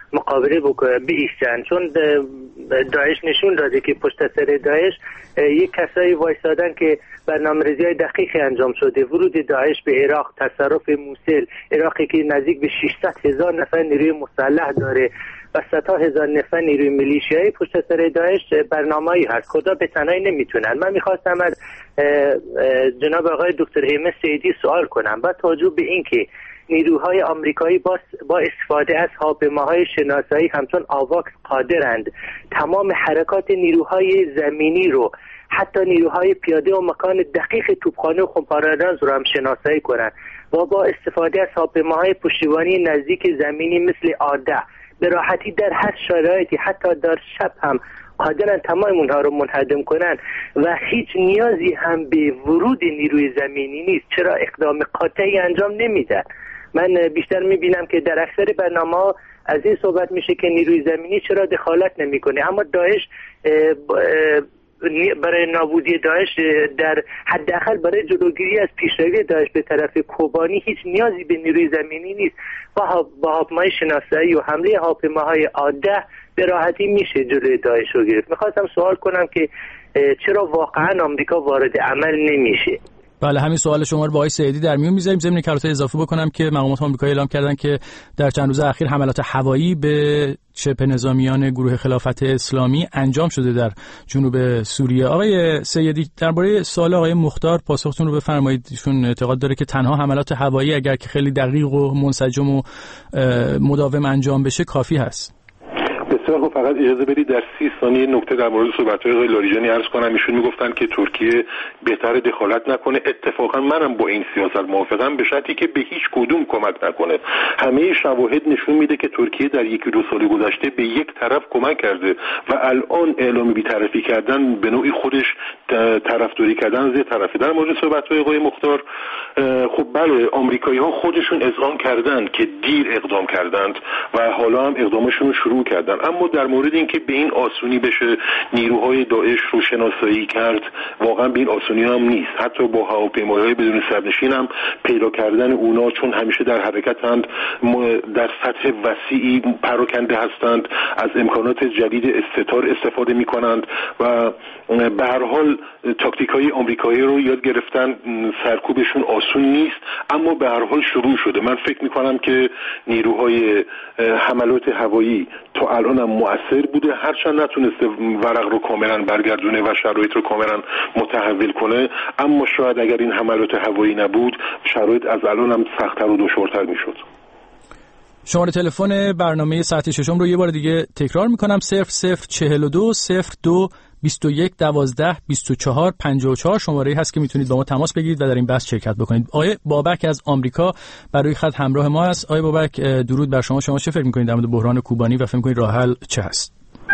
مقابله بایستن، چون داعش نشون داده که پشت سر داعش یک کسایی وایسادن که برنامه‌ریزی‌های دقیقی انجام شده. ورود داعش به عراق، تصرف موصل، عراقی که نزدیک به 600,000 نفر نیروی مسلح داره و 100,000 نفر نیروی میلیشیایی، پشت سر داعش برنامه‌ای هست. خدا به تنهایی نمیتونن. من میخواستم از جناب آقای دکتر هیمه سیدی سوال کنم با توجه به اینکه نیروهای آمریکایی با استفاده از هواپیماهای شناسایی همچون آواکس قادرند تمام حرکات نیروهای زمینی رو، حتی نیروهای پیاده و مکان دقیق توپخانه و خمپاره‌انداز رو هم شناسایی کنند و با استفاده از هواپیماهای پشتیبانی نزدیک زمینی مثل آده به راحتی در هر شرایطی، حتی در شب هم قادرن تمام اونها رو منهدم کنن و هیچ نیازی هم به ورود نیروی زمینی نیست. چرا اقدام قاطعی انجام نمیدن؟ من بیشتر میبینم که در اکثر برنامه‌ها از این صحبت میشه که نیروی زمینی چرا دخالت نمیکنه، اما داعش برای نابودی داعش در حداقل برای جلوگیری از پیشروی داعش به طرف کوبانی هیچ نیازی به نیروی زمینی نیست. با هواپیماهای شناسایی و حمله هواپیماهای عاده به راحتی میشه جلوی داعش رو گرفت. میخواستم سوال کنم که چرا واقعا آمریکا وارد عمل نمیشه؟ بله، همین سوال شما رو با آقای سعیدی در میون میذاریم. ضمن که البته اضافه بکنم که مقامات آمریکایی اعلام کردن که در چند روز اخیر حملات هوایی به شبه نظامیان گروه خلافت اسلامی انجام شده در جنوب سوریه. آقای سعیدی، درباره سوال آقای مختار پاسختون رو بفرمایید. ایشون اعتقاد داره که تنها حملات هوایی اگر که خیلی دقیق و منسجم و مداوم انجام بشه کافی هست. بسیار خوب، فقط اجازه بدید در 30 ثانیه نکته در مورد صحبت‌های آقای لاریجانی عرض کنم. ایشون میگفتن که ترکیه بهتر دخالت نکنه. اتفاقا منم با این سیاست موافقم، به شرطی که به هیچ کدوم کمک نکنه. همه شواهد نشون میده که ترکیه در 1-2 سال گذشته به یک طرف کمک کرده و الان اعلام بی‌طرفی کردن به نوعی خودش طرفداری کردن از طرفی. در مورد صحبت‌های آقای مختار، خب بله، آمریکایی‌ها خودشون اذعان کردن که دیر اقدام کردند و حالا هم اقدامشون رو شروع کردن، اما در مورد اینکه به این آسونی بشه نیروهای داعش رو شناسایی کرد، واقعا به این آسونی هم نیست. حتی با هواپیماهای بدون سرنشین هم پیدا کردن اونا، چون همیشه در حرکتند، در سطح وسیعی پراکنده هستند، از امکانات جدید استتار استفاده میکنند و به هر حال تاکتیک‌های آمریکایی رو یاد گرفتن. سرکوبشون آسون نیست، اما به هر حال شروع شده. من فکر میکنم که نیروهای حملات هوایی تا الان هم مؤثر بوده، هرچند نتونسته ورق رو کاملا برگردونه و شرایط رو کاملا متحول کنه، اما شاید اگر این حملات هوایی نبود شرایط از الان هم سخت‌تر و دشوارتر میشد. شماره تلفن برنامه ساعت ششم رو یه بار دیگه تکرار میکنم: 0042 02 21 12 24 54 شماره‌ای هست که میتونید با ما تماس بگیرید و در این بحث شرکت بکنید. آقای بابک از آمریکا برای خط همراه ما است. آقای بابک، درود بر شما. شما چه فکر میکنید در مورد بحران کوبانی و فکر میکنید راه حل چه هست؟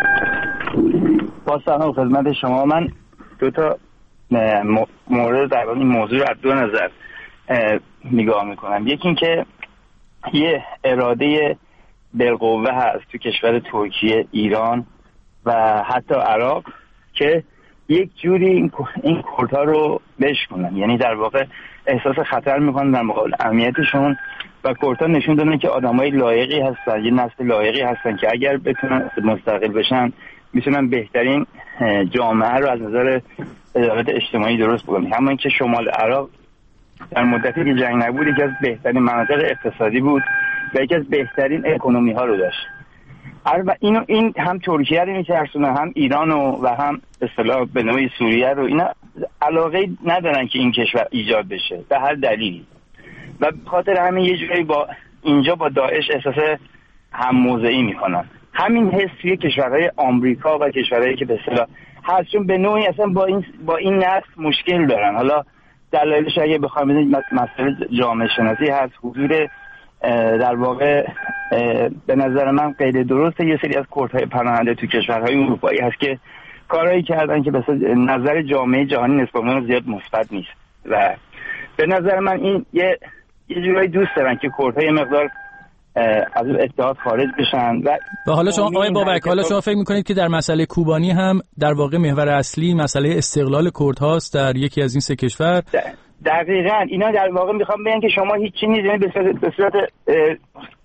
با سلام خدمت شما. من دو تا مورد در این موضوع رو از دو نظر نگاه میکنم. یکی این که یه اراده بالقوه هست تو کشور ترکیه، ایران و حتی عراق که یک جوری این کردها رو بشکنن، یعنی در واقع احساس خطر میکنن در مقابل امنیتشون و کردها نشون دادن که آدمای لایقی هستن، یه نسل لایقی هستن که اگر بتونن مستقل بشن میتونن بهترین جامعه رو از نظر عدالت اجتماعی درست بکنن. همون اینکه شمال عراق در مدتی که جنگ نبود یکی از بهترین مناطق اقتصادی بود و یکی از بهترین اکونومی ها رو داشت. این هم ترکیه رو میترسونه، هم ایران و هم اصطلاح به نوعی سوریه رو. اینا علاقه ندارن که این کشور ایجاد بشه به هر دلیلی و خاطر همین یه جوری با داعش احساس هم موضعی میکنن. همین حس توی کشورهای آمریکا و کشورهایی که به اصطلاح هست، چون به نوعی اصلا با این نسل مشکل دارن. حالا دلایلش اگه بخوایم ببینید مسئله جامعه شناسی هست، حضور در واقع به نظر من غیر درسته یه سری از کردهای پناهنده تو کشورهای اروپایی هست که کارهایی کردن که به نظر جامعه جهانی نسبت اون زیاد مثبت نیست و به نظر من این یه جورایی دوست دارن که کردهای مقدار از اتحاد خارج بشن. و حالا شما آقای بابک، حالا شما فکر میکنید که در مسئله کوبانی هم در واقع محور اصلی مسئله استقلال کردهاست در یکی از این سه کشور؟ دقیقاً اینا در واقع میخوام بگن که شما هیچ چیزی نیست، به صورت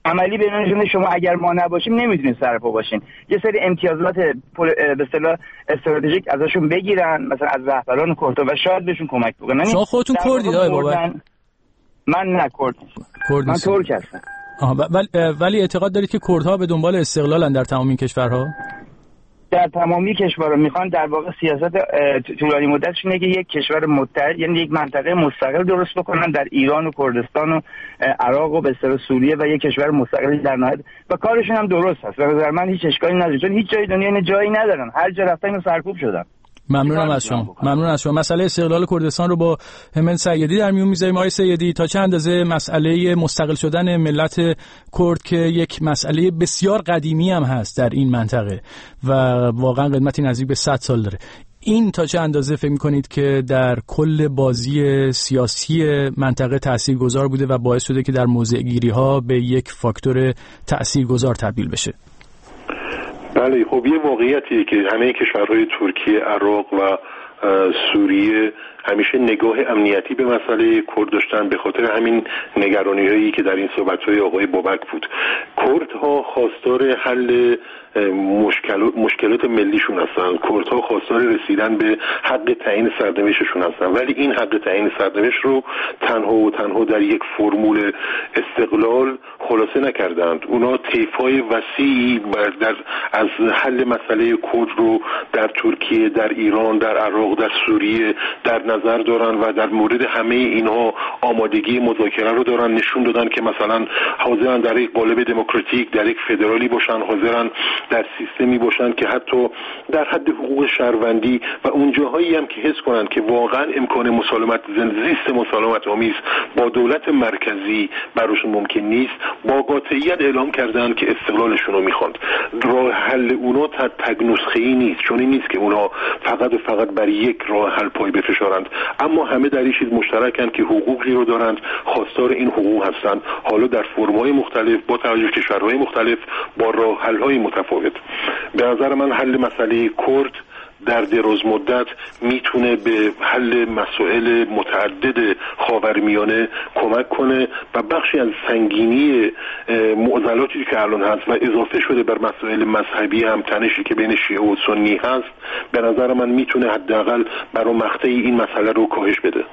عملی به نشون شما اگر ما نباشیم نمیتونید سرپا باشین. یه سری امتیازات به اصطلاح استراتژیک ازشون بگیرن، مثلا از رهبران کرد و شاید بهشون کمک بکنن. شما خودتون کردید آقای بابک؟ من نه کرد من ترک هستم. ولی اعتقاد دارید که کردها به دنبال استقلالن در تمام این کشورها؟ در تمامی کشورها میخوان در واقع سیاست طولانی مدتش اینه که یک کشور متحد، یعنی یک منطقه مستقل درست بکنن در ایران و کردستان و عراق و به اصطلاح سوریه و یک کشور مستقل در نهایت، و کارشون هم درست هست. به نظر من هیچ اشکالی نداره، چون هیچ جای دنیا این جایی ندارن، هر جا رفتن اینو سرکوب شدن. ممنونم از شما. مسئله استقلال کردستان رو با همن سیدی در میون میذاریم. آقای سیدی، تا چه اندازه مسئله مستقل شدن ملت کرد که یک مسئله بسیار قدیمی هم هست در این منطقه و واقعا قدمتی نزدیک به 100 سال داره، این تا چه اندازه فکر می‌کنید که در کل بازی سیاسی منطقه تاثیرگذار بوده و باعث شده که در موضع‌گیری‌ها به یک فاکتور تاثیرگذار تبدیل بشه؟ بله، خب یه واقعیتیه که همه کشورهای ترکیه، عراق و سوریه همیشه نگاه امنیتی به مسئله کرد داشتن، به خاطر همین نگرانی‌هایی که در این صحبت‌های آقای بابک بود. کردها خواستار حل مشکلات ملیشون هستن، کردها خواستار رسیدن به حق تعیین سرنوشتشون هستن، ولی این حق تعیین سرنوشت رو تنها در یک فرمول استقلال خلاصه نکردند. اونا طیف‌های وسیعی از حل مسئله کرد رو در ترکیه، در ایران، در عراق، در سوریه در نظر دارن و در مورد همه اینها آمادگی مذاکره رو دارن. نشون دادن که مثلا حاضرن در یک قالب دموکراتیک، در یک فدرالی باشن، حاضرن در سیستمی باشن که حتی در حد حقوق شهروندی و اون جاهایی هم که حس کنن که واقعا امکان زیست مسالمت آمیز با دولت مرکزی براشون ممکن نیست، با قاطعیت اعلام کردن که استقلالشون رو میخواند. راه حل اونا تگ نسخه‌ای نیست، چون این نیست که اونا فقط بر یک راه حل پای بفشارند، اما همه در این چیز مشترکن که حقوقی رو دارند، خواستار این حقوق هستند، حالا در فرم‌های مختلف، با توجه به کشورهای مختلف، با راه حل‌های متفاوت. به نظر من حل مسئله کرد در دراز مدت میتونه به حل مسائل متعدد خاورمیانه کمک کنه و بخشی از سنگینی معضلاتی که الان هست و اضافه شده بر مسائل مذهبی هم، تنشی که بین شیعه و سنی هست، به نظر من میتونه حداقل برای مقطعی این مسئله رو کاهش بده.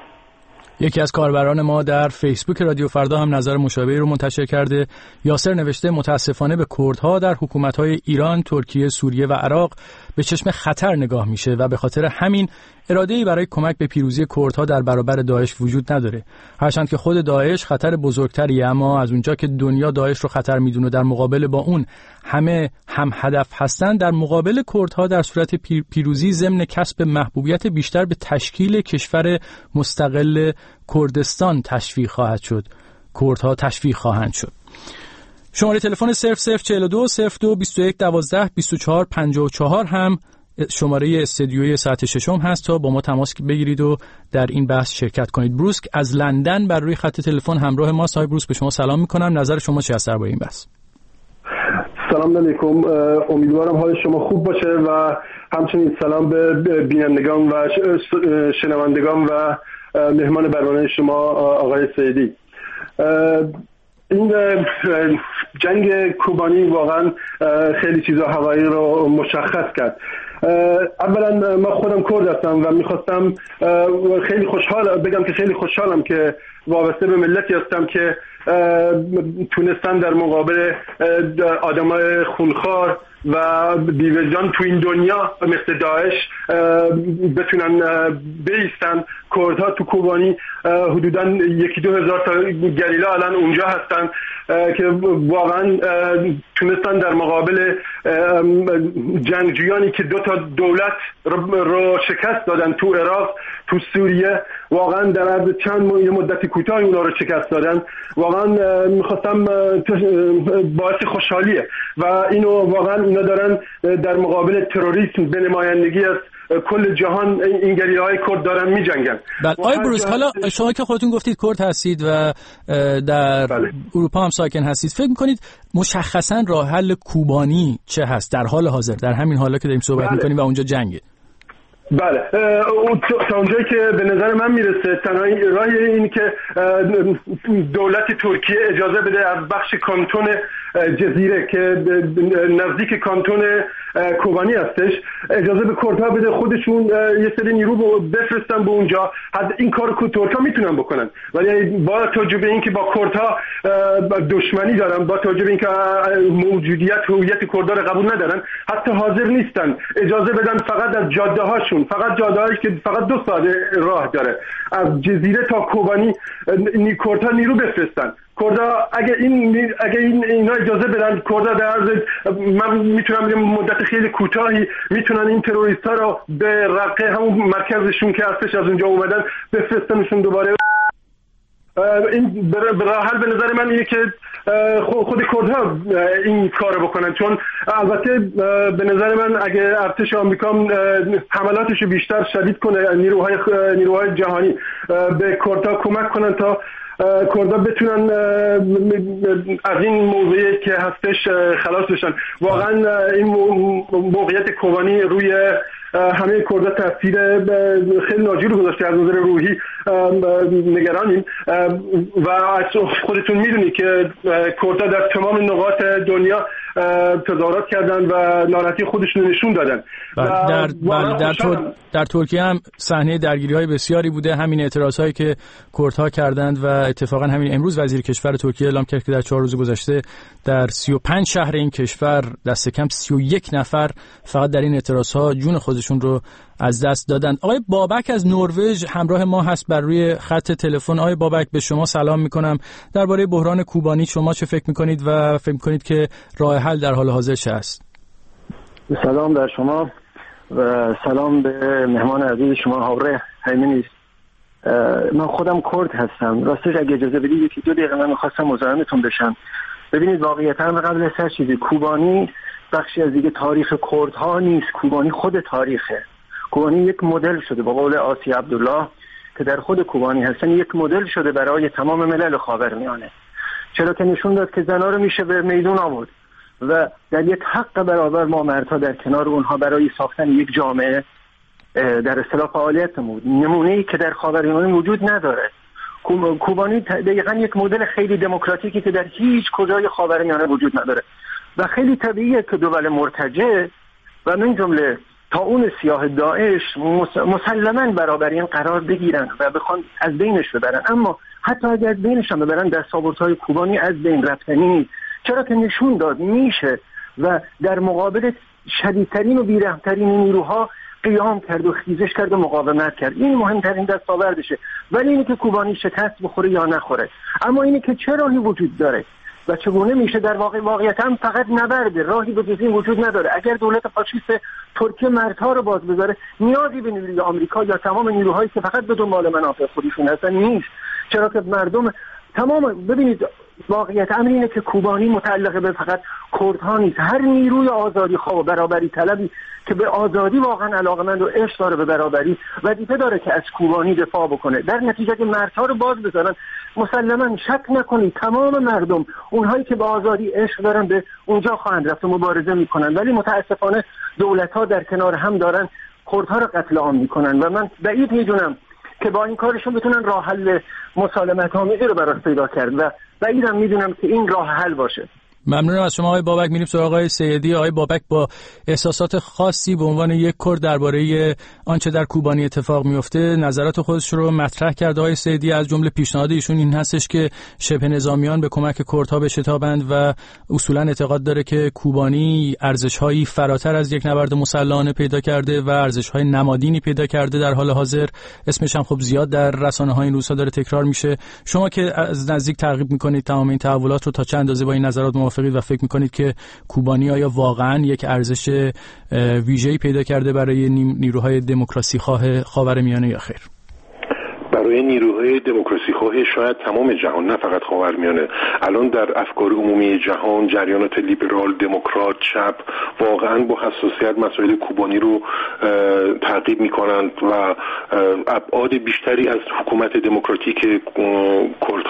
یکی از کاربران ما در فیسبوک رادیو فردا هم نظر مشابهی رو منتشر کرده. یاسر نوشته متاسفانه به کردها در حکومت‌های ایران، ترکیه، سوریه و عراق به چشم خطر نگاه میشه و به خاطر همین اراده‌ای برای کمک به پیروزی کردها در برابر داعش وجود نداره. هرچند که خود داعش خطر بزرگتریه، اما از اونجا که دنیا داعش رو خطر میدونه، در مقابل با اون همه هم هدف هستن، در مقابل کردها در صورت پیروزی ضمن کسب محبوبیت بیشتر به تشکیل کشور مستقل کردستان تشویق خواهد شد. کردها تشویق خواهند شد. شماره تلفن 0042 02 21 12 24 54 هم شماره استدیوی ساعت ششم هست تا با ما تماس بگیرید و در این بحث شرکت کنید. بروسک از لندن بر روی خط تلفن همراه ما. آقای بروسک، به شما سلام میکنم. نظر شما چی است درباره این بحث؟ سلام علیکم، امیدوارم حال شما خوب باشه و همچنین سلام به بینندگان و شنوندگان و مهمان برنامه شما آقای سیدی. این جنگ کوبانی واقعا خیلی چیزا حقایق رو مشخص کرد. اولا من خودم کرد هستم و میخواستم خیلی خوشحالم که وابسته به ملتی هستم که تونستن در مقابل آدمای خونخوار و بیوه‌جان تو این دنیا مثل داعش بتونن بیستن. کردها تو کوبانی حدوداً 1-2 هزار تا گریلا الان اونجا هستن که واقعا تونستن در مقابل جنگجویانی که 2 تا دولت رو شکست دادن تو عراق، تو سوریه، واقعا در عرض یه مدتی کوتاه اونا رو شکست دادن. واقعا میخواستم باعث خوشحالیه و اینو واقعا اینا دارن در مقابل تروریسم به نمایندگی از کل جهان این گریله‌های کرد دارن می‌جنگن. آقای بروس، حالا شما که خودتون گفتید کرد هستید و در اروپا هم ساکن هستید، فکر می‌کنید مشخصاً راه حل کوبانی چه هست در حال حاضر، در همین حالا که داریم صحبت می‌کنیم و اونجا جنگه؟ بله، تا اونجایی که به نظر من میرسه تنها راه این که دولت ترکیه اجازه بده از بخش کانتون جزیره که نزدیک کانتون کوبانی هستش اجازه به کردها بده خودشون یه سری نیرو بفرستن به اونجا. حد این کار که ترکا میتونن بکنن، ولی با توجه به اینکه با کردها دشمنی دارن، با توجه به اینکه موجودیت هویت کردها رو قبول ندارن، حتی حاضر نیستن اجازه بدن فقط از جاده هاشون، فقط جاده هایی که فقط 2 ساعت راه داره از جزیره تا کوبانی کردها نیرو بفرستن. کردا اگه اینا اجازه بدن، کردا در عرض من میتونم یه مدت خیلی کوتاهی میتونن این تروریستا رو به رقه همون مرکزشون که هستش از اونجا اومدن بفرستنشون دوباره. این به راه حل به نظر من اینه که خود کردها این کارو بکنن، چون البته به نظر من اگه ارتش آمریکا حملاتش بیشتر شدید کنه، نیروهای جهانی به کردها کمک کنن تا کردها بتونن از این موضوعی که هستش خلاص بشن. واقعا این موقعیت کوبانی روی همه کردها تاثیر خیلی ناجوری گذاشته. از نظر روحی نگرانیم و خودتون میدونی که کردها در تمام نقاط دنیا تظاهرات کردن و ناراحتی خودشون نشون دادن. در ترکیه هم صحنه درگیری‌های بسیاری بوده، همین اعتراضایی که کردها کردند و اتفاقا همین امروز وزیر کشور ترکیه اعلام کرد که در 4 روز گذشته در 35 شهر این کشور دست کم 31 نفر فقط در این اعتراضها جون خودشون رو از دست دادند. آقای بابک از نروژ همراه ما هست بر روی خط تلفن. آقای بابک به شما سلام میکنم. درباره بحران کوبانی شما چه فکر میکنید و فکر میکنید که راه حل در حال حاضر چه است؟ سلام در شما و سلام به مهمان عزیز شما هاوره هیمنی. من خودم کرد هستم. راستش اگه اجازه بدید 1-2 دقیقه من میخواستم مزاحمتون بشم. ببینید واقعیتاً قبل از هر چیزی کوبانی بخشی از دیگه تاریخ کردها نیست، کوبانی خود تاریخه. کوبانی یک مدل شده، با قول آسی عبدالله که در خود کوبانی هستن، یک مدل شده برای تمام ملل خاورمیانه، چرا که نشون داد که زنها رو میشه به میدون آورد و در یک حق برابر ما مردها در کنار اونها برای ساختن یک جامعه در اصطلاح فعالیت نمود. نمونه‌ای که در خاورمیانه وجود نداره. کوبانی دقیقاً یک مدل خیلی دموکراتیکی که در هیچ کجای خاورمیانه وجود نداره و خیلی طبیعیه که دول مرتجع و من جمله طاعون سیاه داعش مسلماً برابر قرار بگیرن و بخوان از بینش ببرن. اما حتی اگر از بینش هم ببرن دستاوردهای کوبانی از بین رفتنی نیست، چرا که نشون داد میشه و در مقابل شدیدترین و بیرحمترین نیروها قیام کرد و خیزش کرد و مقاومت کرد. این مهمترین دستاوردشه. ولی اینه که کوبانی شکست بخوره یا نخوره، اما اینه که چه راهی وجود داره و چگونه میشه در واقعیت هم فقط نبرده، راهی به جز این وجود نداره. اگر دولت فاشیست ترکیه مردها رو باز بذاره نیازی به نیروی آمریکا یا تمام نیروهایی که فقط به دنبال منافع خودشون هستن نیست، چرا که مردم تمام ببینید واقعیت امر اینه که کوبانی متعلق به فقط کردها نیست. هر نیروی آزادی خواه و برابری طلبی که به آزادی واقعا علاقمند و عشق داره به برابری وظیفه داره که از کوبانی دفاع بکنه. در نتیجه که مردها رو باز بذارن مسلماً شک نکنید تمام مردم اونهایی که به آزادی عشق دارن به اونجا خواهند رفت و مبارزه میکنن، ولی متاسفانه دولت‌ها در کنار هم دارن کردها رو قتل عام میکنن و من بعید میدونم که با این کارشون بتونن راه حل مسالمت آمیزی رو براش پیدا کرد و بعیدم میدونم که این راه حل باشه. ممنونم از شما آقای بابک. میریم سراغ آقای سیدی. آقای بابک با احساسات خاصی به عنوان یک کرد درباره آنچه در کوبانی اتفاق میفته نظرات خودش رو مطرح کرد. آقای سیدی از جمله پیشنهاد ایشون این هستش که شبه نظامیان به کمک کردها بشتابند و اصولا اعتقاد داره که کوبانی ارزش‌هایی فراتر از یک نبرد مسلحانه پیدا کرده و ارزش‌های نمادینی پیدا کرده در حال حاضر. اسمش هم خب زیاد در رسانه‌های این روزها داره تکرار میشه. شما که از نزدیک تعقیب می‌کنید تمام این تحولات رو، تا چند اندازه با این نظرات موافقید و فکر میکنید که کوبانی آیا واقعا یک ارزش ویژه‌ای پیدا کرده برای نیروهای دموکراسی خواه خاورمیانه یا خیر؟ برای نیروهای دموکراسی خواهی شاید تمام جهان، نه فقط خاورمیانه. الان در افکار عمومی جهان جریانات لیبرال، دموکرات، چپ واقعا با حساسیت مسائل کوبانی رو تعقیب میکنند و ابعاد بیشتری از حکومت دموکراتیک کردهای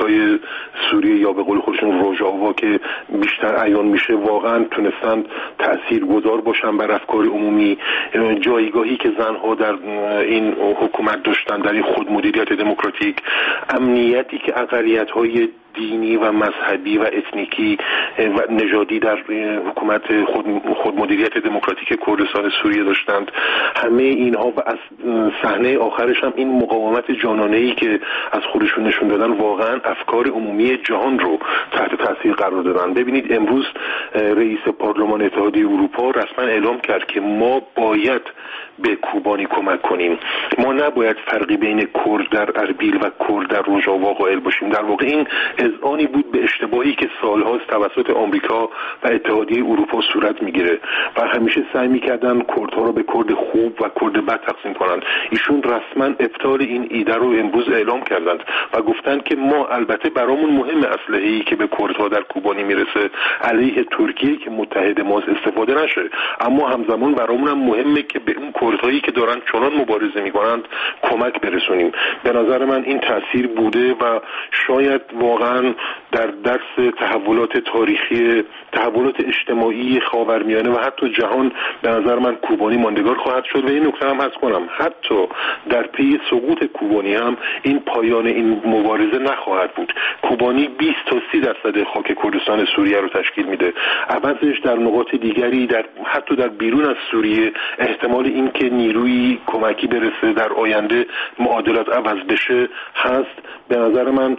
آمریکای سوریه یا به قول خودشون روژاوا که بیشتر عیان میشه واقعا تونستند تاثیرگذار باشن بر افکار عمومی. جایگاهی که زنها در این حکومت داشتن، در این خودمدیریت دموکراتیک، امنیتی که اقلیت‌های دینی و مذهبی و اتنیکی و نژادی در حکومت خودمدیریت دموکراتیک کردستان سوریه داشتند، همه اینها و از صحنه آخرش هم این مقاومت جانانه‌ای که از خودشون نشون دادن واقعا افکار عمومی جهان رو تحت تاثیر قرار دادن. ببینید امروز رئیس پارلمان اتحادیه اروپا رسما اعلام کرد که ما باید به کوبانی کمک کنیم، ما نباید فرقی بین کرد در اربیل و کرد در روژاوا قائل باشیم. در واقع این اذعانی بود به اشتباهی که سالهاست توسط آمریکا و اتحادیه اروپا صورت میگیره و همیشه سعی میکردن کردها رو به کرد خوب و کرد بد تقسیم کنند. ایشون رسما ابطال این ایده رو امروز اعلام کردند و گفتند که ما البته برامون مهم اسلحه‌ای که به کردها در کوبانی میرسه علیه ترکیه که متحد ماست استفاده نشه، اما همزمان برامون هم مهمه که به اون کردهایی که دارن چنان مبارزه میکنند کمک برسونیم. به نظر من این تاثیر بوده و شاید واقعا در درس تحولات تاریخی، تحولات اجتماعی خاورمیانه و حتی جهان به نظر من کوبانی ماندگار خواهد شد. و این نکته هم عرض کنم حتی در پی سقوط کوبانی هم این پایان این مبارزه نخواهد بود. کوبانی 20 تا 30% خاک کردستان سوریه رو تشکیل میده. عوضش در نقاط دیگری حتی در بیرون از سوریه احتمال این که نیروی کمکی برسه در آینده معادلات عوض بشه هست. به نظر من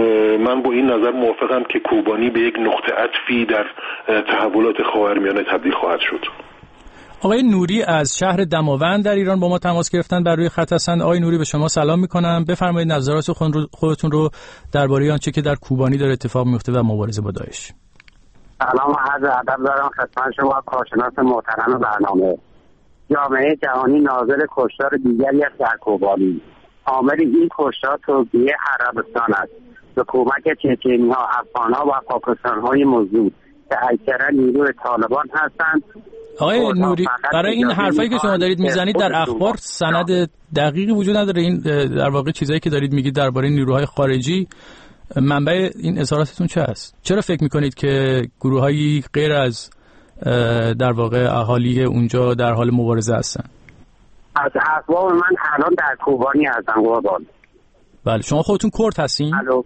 با این نظر موافقم که کوبانی به یک نقطه عطفی در تحولات خاورمیانه تبدیل خواهد شد. آقای نوری از شهر دماوند در ایران با ما تماس گرفتن، بر روی خط هستند. آقای نوری به شما سلام میکنم، بفرمایید نظرات خودتون رو درباره آنچه که در کوبانی داره اتفاق میفته و مبارزه با داعش. سلام و عرض ادب دارم خدمت شما کارشناس محترم برنامه. جامعه جهانی ناظر کشتار دیگری است در کوبانی. عامل این کشتار ترکیه عربستان است به کمک چچنی‌ها، افغان‌ها و پاکستان‌های مزدور که اکثرا نیروی طالبان هستند. آقای نوری، برای این حرفایی که شما دارید میزنید در اخبار سند دقیقی وجود نداره؟ این در واقع چیزایی که دارید میگید درباره نیروهای خارجی، منبع این اظهاراتتون چه است؟ چرا فکر میکنید که گروه‌های غیر از در واقع اهالی اونجا در حال مبارزه هستن؟ از اخبار من الان در کوبانی هستم قربان. بله، شما خودتون کرد هستین؟ الو.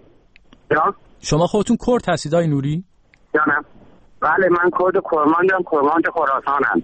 شما خودتون کرد هستید آقای نوری؟ جانم. بله من کرد کرمانشاه خراسانم.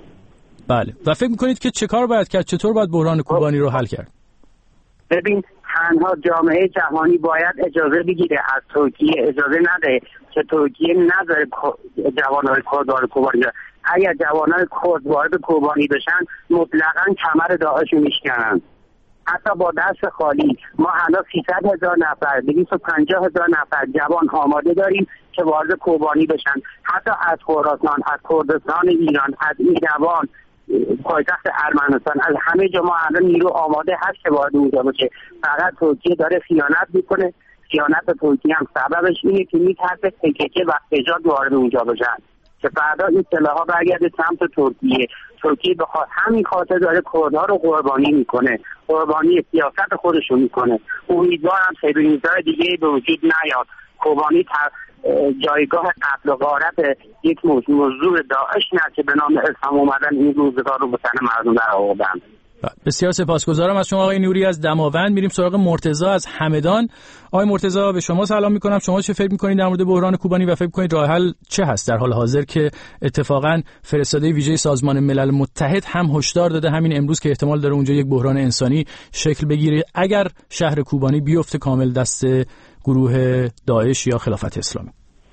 بله، و فکر میکنید که چه کار باید کرد؟ چطور باید بحران کوبانی رو حل کرد؟ ببین تنها جامعه جهانی باید اجازه بگیره از ترکیه، اجازه نده که ترکیه نذاره جوانای کرد وارد کوبانی بشن. اگر جوانای کرد وارد کوبانی بشن مطلقاً کمر داعش میشکنن. حتی با دست خالی ما الان 300,000 نفر 250,000 نفر جوان آماده داریم که وارد کوبانی بشن. حتی از خراسان، از کردستان ایران، از ایروان، پایتخت ارمنستان، از همه جا ما الان نیرو آماده هست که وارد اونجا بشه. فقط ترکیه داره خیانت میکنه. خیانت ترکیه هم سببش اینه که میترسه تکیه و فجار وارد اونجا بشن که فردا این سلاح‌ها برگرده سمت ترکیه. ترکیه به همین خاطر داره کردها رو قربانی میکنه، قربانی سیاست خودشو میکنه. امیدوارم سبیل‌های دیگه به وجود نیاد. کوبانی جایگاه قتل و غارت یک موضوع داعش نه که به نام اسلام اومدن این روزگار رو به تن مردم در آوردن. بسیار سپاسگزارم از شما آقای نوری از دماوند. میریم سراغ مرتضی از همدان. آقای مرتضی به شما سلام میکنم. شما چه فکر میکنید در مورد بحران کوبانی و فکر میکنید راه حل چه هست در حال حاضر که اتفاقا فرستاده ویژه سازمان ملل متحد هم هشدار داده همین امروز که احتمال داره اونجا یک بحران انسانی شکل بگیره اگر شهر کوبانی بیفته کامل دست گروه داعش یا خلافت اسلامی؟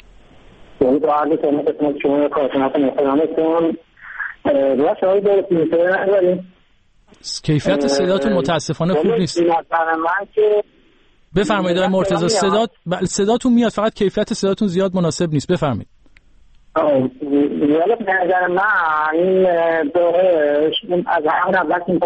کیفیت صداتون متاسفانه خوب نیست. بفرمایید آقای مرتضی، صداتون میاد فقط کیفیت صداتون زیاد مناسب نیست. بفرمایید. به نظر من این دوره از همون اول که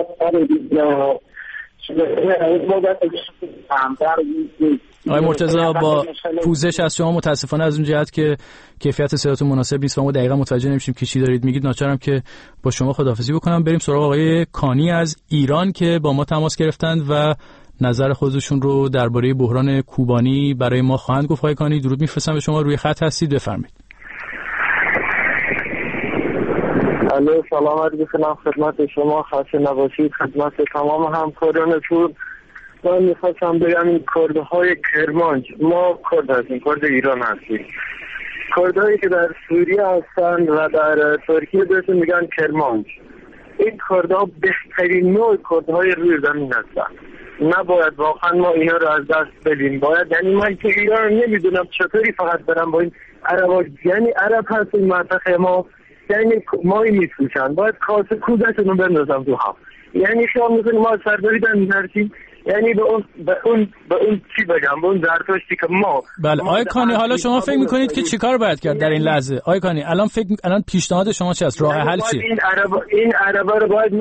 آقای مرتضی با پوزش از شما متاسفانه از اون جهت که کیفیت صداتون مناسب نیست و ما دقیقا متوجه نمیشیم که چی دارید میگید. ناچارم که با شما خداحافظی بکنم. بریم سراغ آقای کانی از ایران که با ما تماس گرفتند و نظر خودشون رو درباره بحران کوبانی برای ما خواهند گفت. آقای کانی درود میفرستم به شما، روی خط هستید، بفرمایید. الو، سلام عرض می‌کنم خدمت شما، خسته نباشید، خدمت تمام همکارانتون. من میخواستم بگم این کردهای کرمانج، ما کرد هستیم، کرد ایران هستیم، کردهایی که در سوریه هستن و در ترکیه بهشون میگن کرمانج. این کردها بهترین نوع کردهای روی زمین هستن، نباید واقعا ما اینا رو از دست بدیم. باید، یعنی من که ایران نمیدونم چطوری فقط برم با این عربا، یعنی عرب هست این منطقه ما، یعنی مایی میفروشن، باید کاسه کودشون رو بندازم تو هم. یعنی شما میکنیم ما سرداری در میزرسیم، یعنی به اون چی بگم، به اون زرتشتی که ما. بله آقای کانی، حالا شما فکر میکنید که چیکار باید کرد در این لحظه؟ آقای کانی الان پیشنهاد شما چی است؟ راه حل چیه؟ این عربا رو باید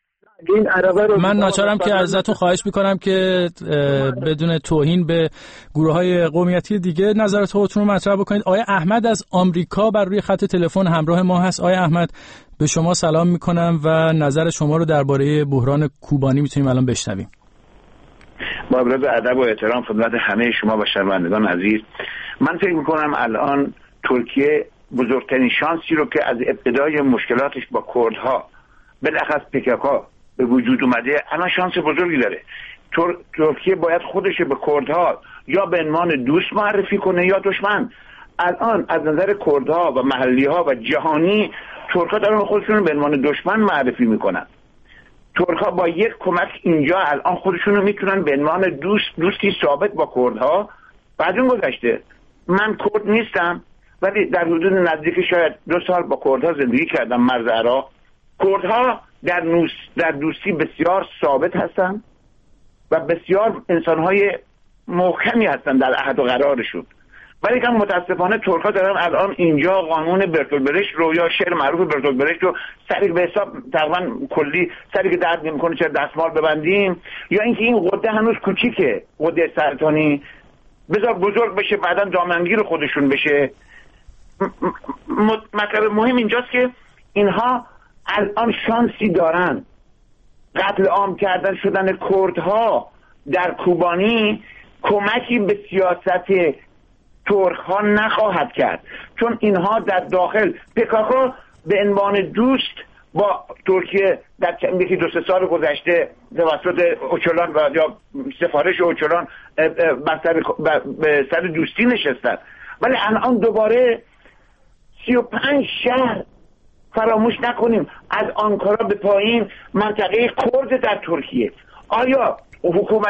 من ناچارم که ازتون خواهش میکنم که بدون توهین به گروه‌های قومیتی دیگه نظرات خودتون رو مطرح بکنید. آقای احمد از آمریکا بر روی خط تلفن همراه ما هست. آقای احمد به شما سلام میکنم و نظر شما رو درباره بحران کوبانی میتونیم الان بشنویم. با عرض ادب و احترام خدمت همه شما و شنوندگان عزیز، من فکر میکنم الان ترکیه بزرگترین شانسی رو که از ابتدای مشکلاتش با کردها بالاخص پک‌ها به وجود اومده، الان شانس بزرگی داره. ترکیه باید خودش به کردها یا به عنوان دوست معرفی کنه یا دشمن. الان از نظر کردها و محلی‌ها و جهانی ترک‌ها دارن خودشون به عنوان دشمن معرفی میکنن. ترک‌ها با یک کمک اینجا الان خودشون رو میتونن به عنوان دوستی ثابت با کردها. بعد اون گذشته من کرد نیستم، ولی در حدود نزدیک شاید 2 سال با کردها زندگی کردم مرز عراق. کردها در دوستی بسیار ثابت هستن و بسیار انسان‌های محکمی هستن در عهد و قرارشون، ولی که متاسفانه ترک‌ها دارن الان اینجا قانون برتولد برشت رو یا شعر معروف برتولد برشت رو سری به حساب تقریبا کلی سری که درد نمی‌کنه چرا دستمال ببندیم، یا اینکه این غده هنوز کوچیکه، غده سرطانی، بذار بزرگ بشه بعداً دامنگیر خودشون بشه. مطلب مهم اینجاست که اینها الان شانسی دارن. قتل عام کردن شدن کردها در کوبانی کمکی به سیاست ترک‌ها نخواهد کرد، چون اینها در داخل پک‌ها به عنوان دوست با ترکیه در یکی 2-3 سال گذشته توسط اوچلان و یا سفارش اوچلان به سر دوستی نشستن، ولی الان دوباره 35 شهر، فراموش نکنیم از آنکارا به پایین منطقه کرد در ترکیه. آیا حکومت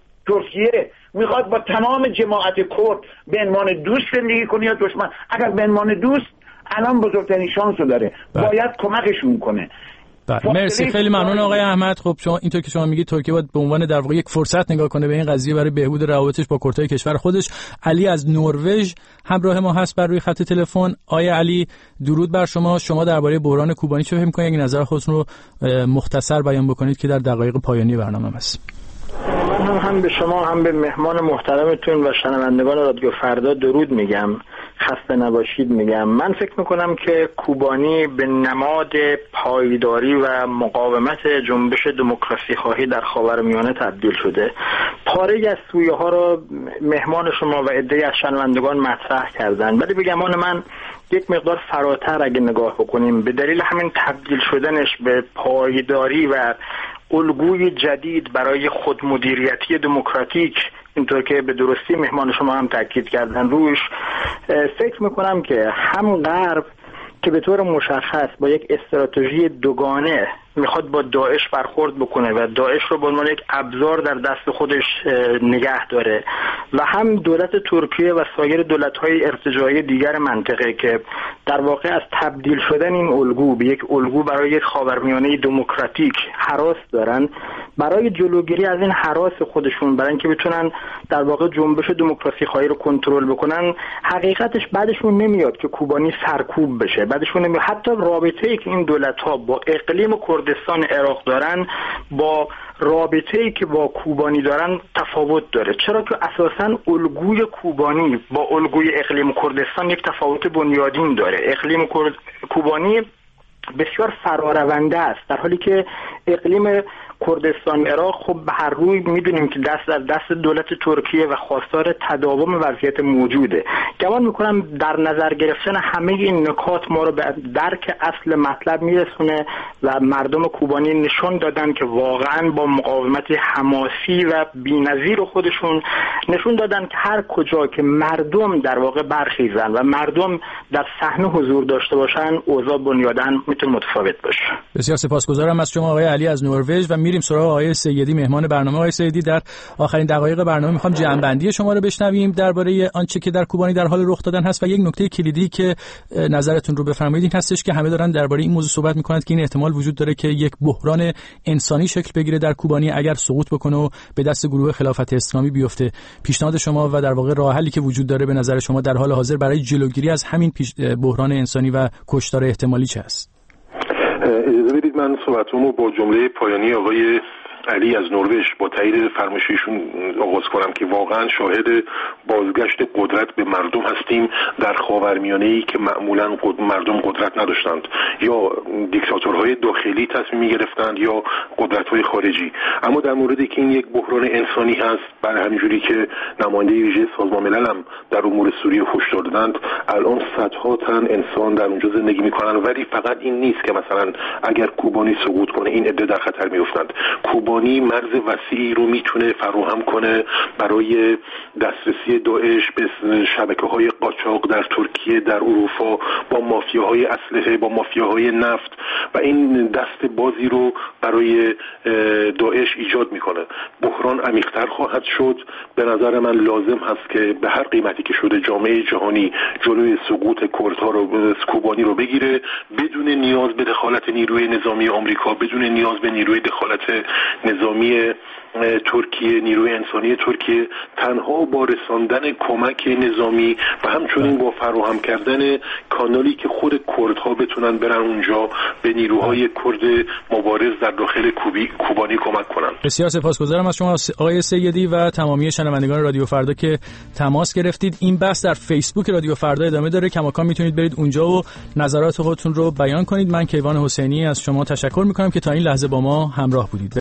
ترکیه میخواد با تمام جماعت کرد به عنوان دوست زندگی کنه یا دشمن؟ اگر به عنوان دوست الان بزرگترین شانس رو داره، باید کمکشون کنه. مرسی، خیلی ممنون آقای احمد. خب شما اینطور که شما میگید ترکیه باید به عنوان در واقع یک فرصت نگاه کنه به این قضیه برای بهبود روابطش با کردهای کشور خودش. علی از نروژ همراه ما هست بر روی خط تلفن. آقای علی درود بر شما. شما درباره بحران کوبانی چه فکر می‌کنید؟ یک نظر خودتون رو مختصر بیان بکنید که در دقایق پایانی برنامه هست. هم به شما هم به مهمان محترمتون و شنوندگان رادیو فردا درود میگم، خسته نباشید میگم. من فکر میکنم که کوبانی به نماد پایداری و مقاومت جنبش دموکراسی خواهی در خاورمیانه تبدیل شده. پاره از سویه ها را مهمان شما و عده‌ای از شنوندگان مطرح کردن، ولی به گمان من یک مقدار فراتر اگه نگاه بکنیم، به دلیل همین تبدیل شدنش به پایداری و الگوی جدید برای خودمدیریتی دموکراتیک، اینطور که به درستی مهمان شما هم تاکید کردن روش، فکر میکنم که هم غرب که به طور مشخص با یک استراتژی دوگانه میخواد با داعش برخورد بکنه و داعش رو به عنوان یک ابزار در دست خودش نگه داره، و هم دولت ترکیه و سایر دولت‌های ارتجاعی دیگر منطقه که در واقع از تبدیل شدن این الگو به یک الگو برای یک خاورمیانه دموکراتیک هراس دارن، برای جلوگیری از این هراس خودشون، برای اینکه بتونن در واقع جنبش دموکراسی خواهی رو کنترل بکنن، حقیقتش بعدشون نمیاد که کوبانی سرکوب بشه، بعدشون نمیاد. حتی رابطه‌ای که این دولت‌ها با اقلیم کردستان عراق دارن با رابطه‌ای که با کوبانی دارن تفاوت داره، چرا که اساساً الگوی کوبانی با الگوی اقلیم کردستان یک تفاوت بنیادین داره. اقلیم کوبانی بسیار فرارونده است، در حالی که اقلیم کردستان عراق خب به هر روی میدونیم که دست از دست دولت ترکیه و خواستار تداوم وضعیت موجوده. گمان میکنم در نظر گرفتن همه این نکات ما رو به درک اصل مطلب میرسونه و مردم کوبانی نشون دادن که واقعا با مقاومت حماسی و بی‌نظیر خودشون نشون دادن که هر کجا که مردم در واقع برخیزن و مردم در صحنه حضور داشته باشن اوضاع بنیاداً میتونه متفاوت باشه. بسیار سپاسگزارم از شما آقای علی از نروژ و میریم سراغ آقای سیدی مهمان برنامه. آقای سیدی، در آخرین دقایق برنامه میخوام جمع‌بندی شما رو بشنویم درباره آنچه که در کوبانی در حال رخ دادن هست و یک نکته کلیدی که نظرتون رو بفرمایید این هستش که همه دارن درباره این موضوع صحبت میکنند که این احتمال وجود داره که یک بحران انسانی شکل بگیره در کوبانی اگر سقوط بکنه و به دست گروه خلافت اسلامی بیفته. پیشنهاد شما و در واقع راه حلی که وجود داره به نظر شما در حال حاضر برای جلوگیری از همین بحران انسانی و کشتار احتمالی چه است؟ اجازه بدید من صحبتمو با جمله پایانی آقای علی از نروژ با تایید فرمایششون آغاز کنم که واقعا شاهد بازگشت قدرت به مردم هستیم در خاورمیانه‌ای که معمولا مردم قدرت نداشتند، یا دیکتاتورهای داخلی تصمیم می‌گرفتند یا قدرت‌های خارجی. اما در موردی که این یک بحران انسانی هست، برای همینجوری که نماینده ویژه سازمان ملل هم در امور سوریه هشدار دادند، الان صدها تن انسان در اونجا زندگی می‌کنند. ولی فقط این نیست که مثلا اگر کوبانی سقوط کنه این عده در خطر می‌افتند. کوبانی مرز وسیعی رو میتونه فراهم کنه برای دسترسی داعش به شبکه‌های قاچاق در ترکیه، در اروپا، با مافیاهای اسلحه، با مافیاهای نفت، و این دست بازی رو برای داعش ایجاد میکنه. بحران عمیق‌تر خواهد شد. به نظر من لازم هست که به هر قیمتی که شده جامعه جهانی جلوی سقوط کردها رو، کوبانی رو بگیره، بدون نیاز به دخالت نیروی نظامی آمریکا، بدون نیاز به نیروی دخالت نظامی ترکیه، نیروی انسانی ترکیه، تنها با رساندن کمک نظامی و همچنین با فراهم کردن کانالی که خود کردها بتونن برن اونجا به نیروهای کرد مبارز در داخل کوبانی کمک کنن. بسیار سپاسگزارم از شما آقای سیدی و تمامی شنوندگان رادیو فردا که تماس گرفتید. این بحث در فیسبوک رادیو فردا ادامه داره، کماکان میتونید برید اونجا و نظرات خودتون رو بیان کنید. من کیوان حسینی از شما تشکر میکنم که تا این لحظه با ما همراه بودید.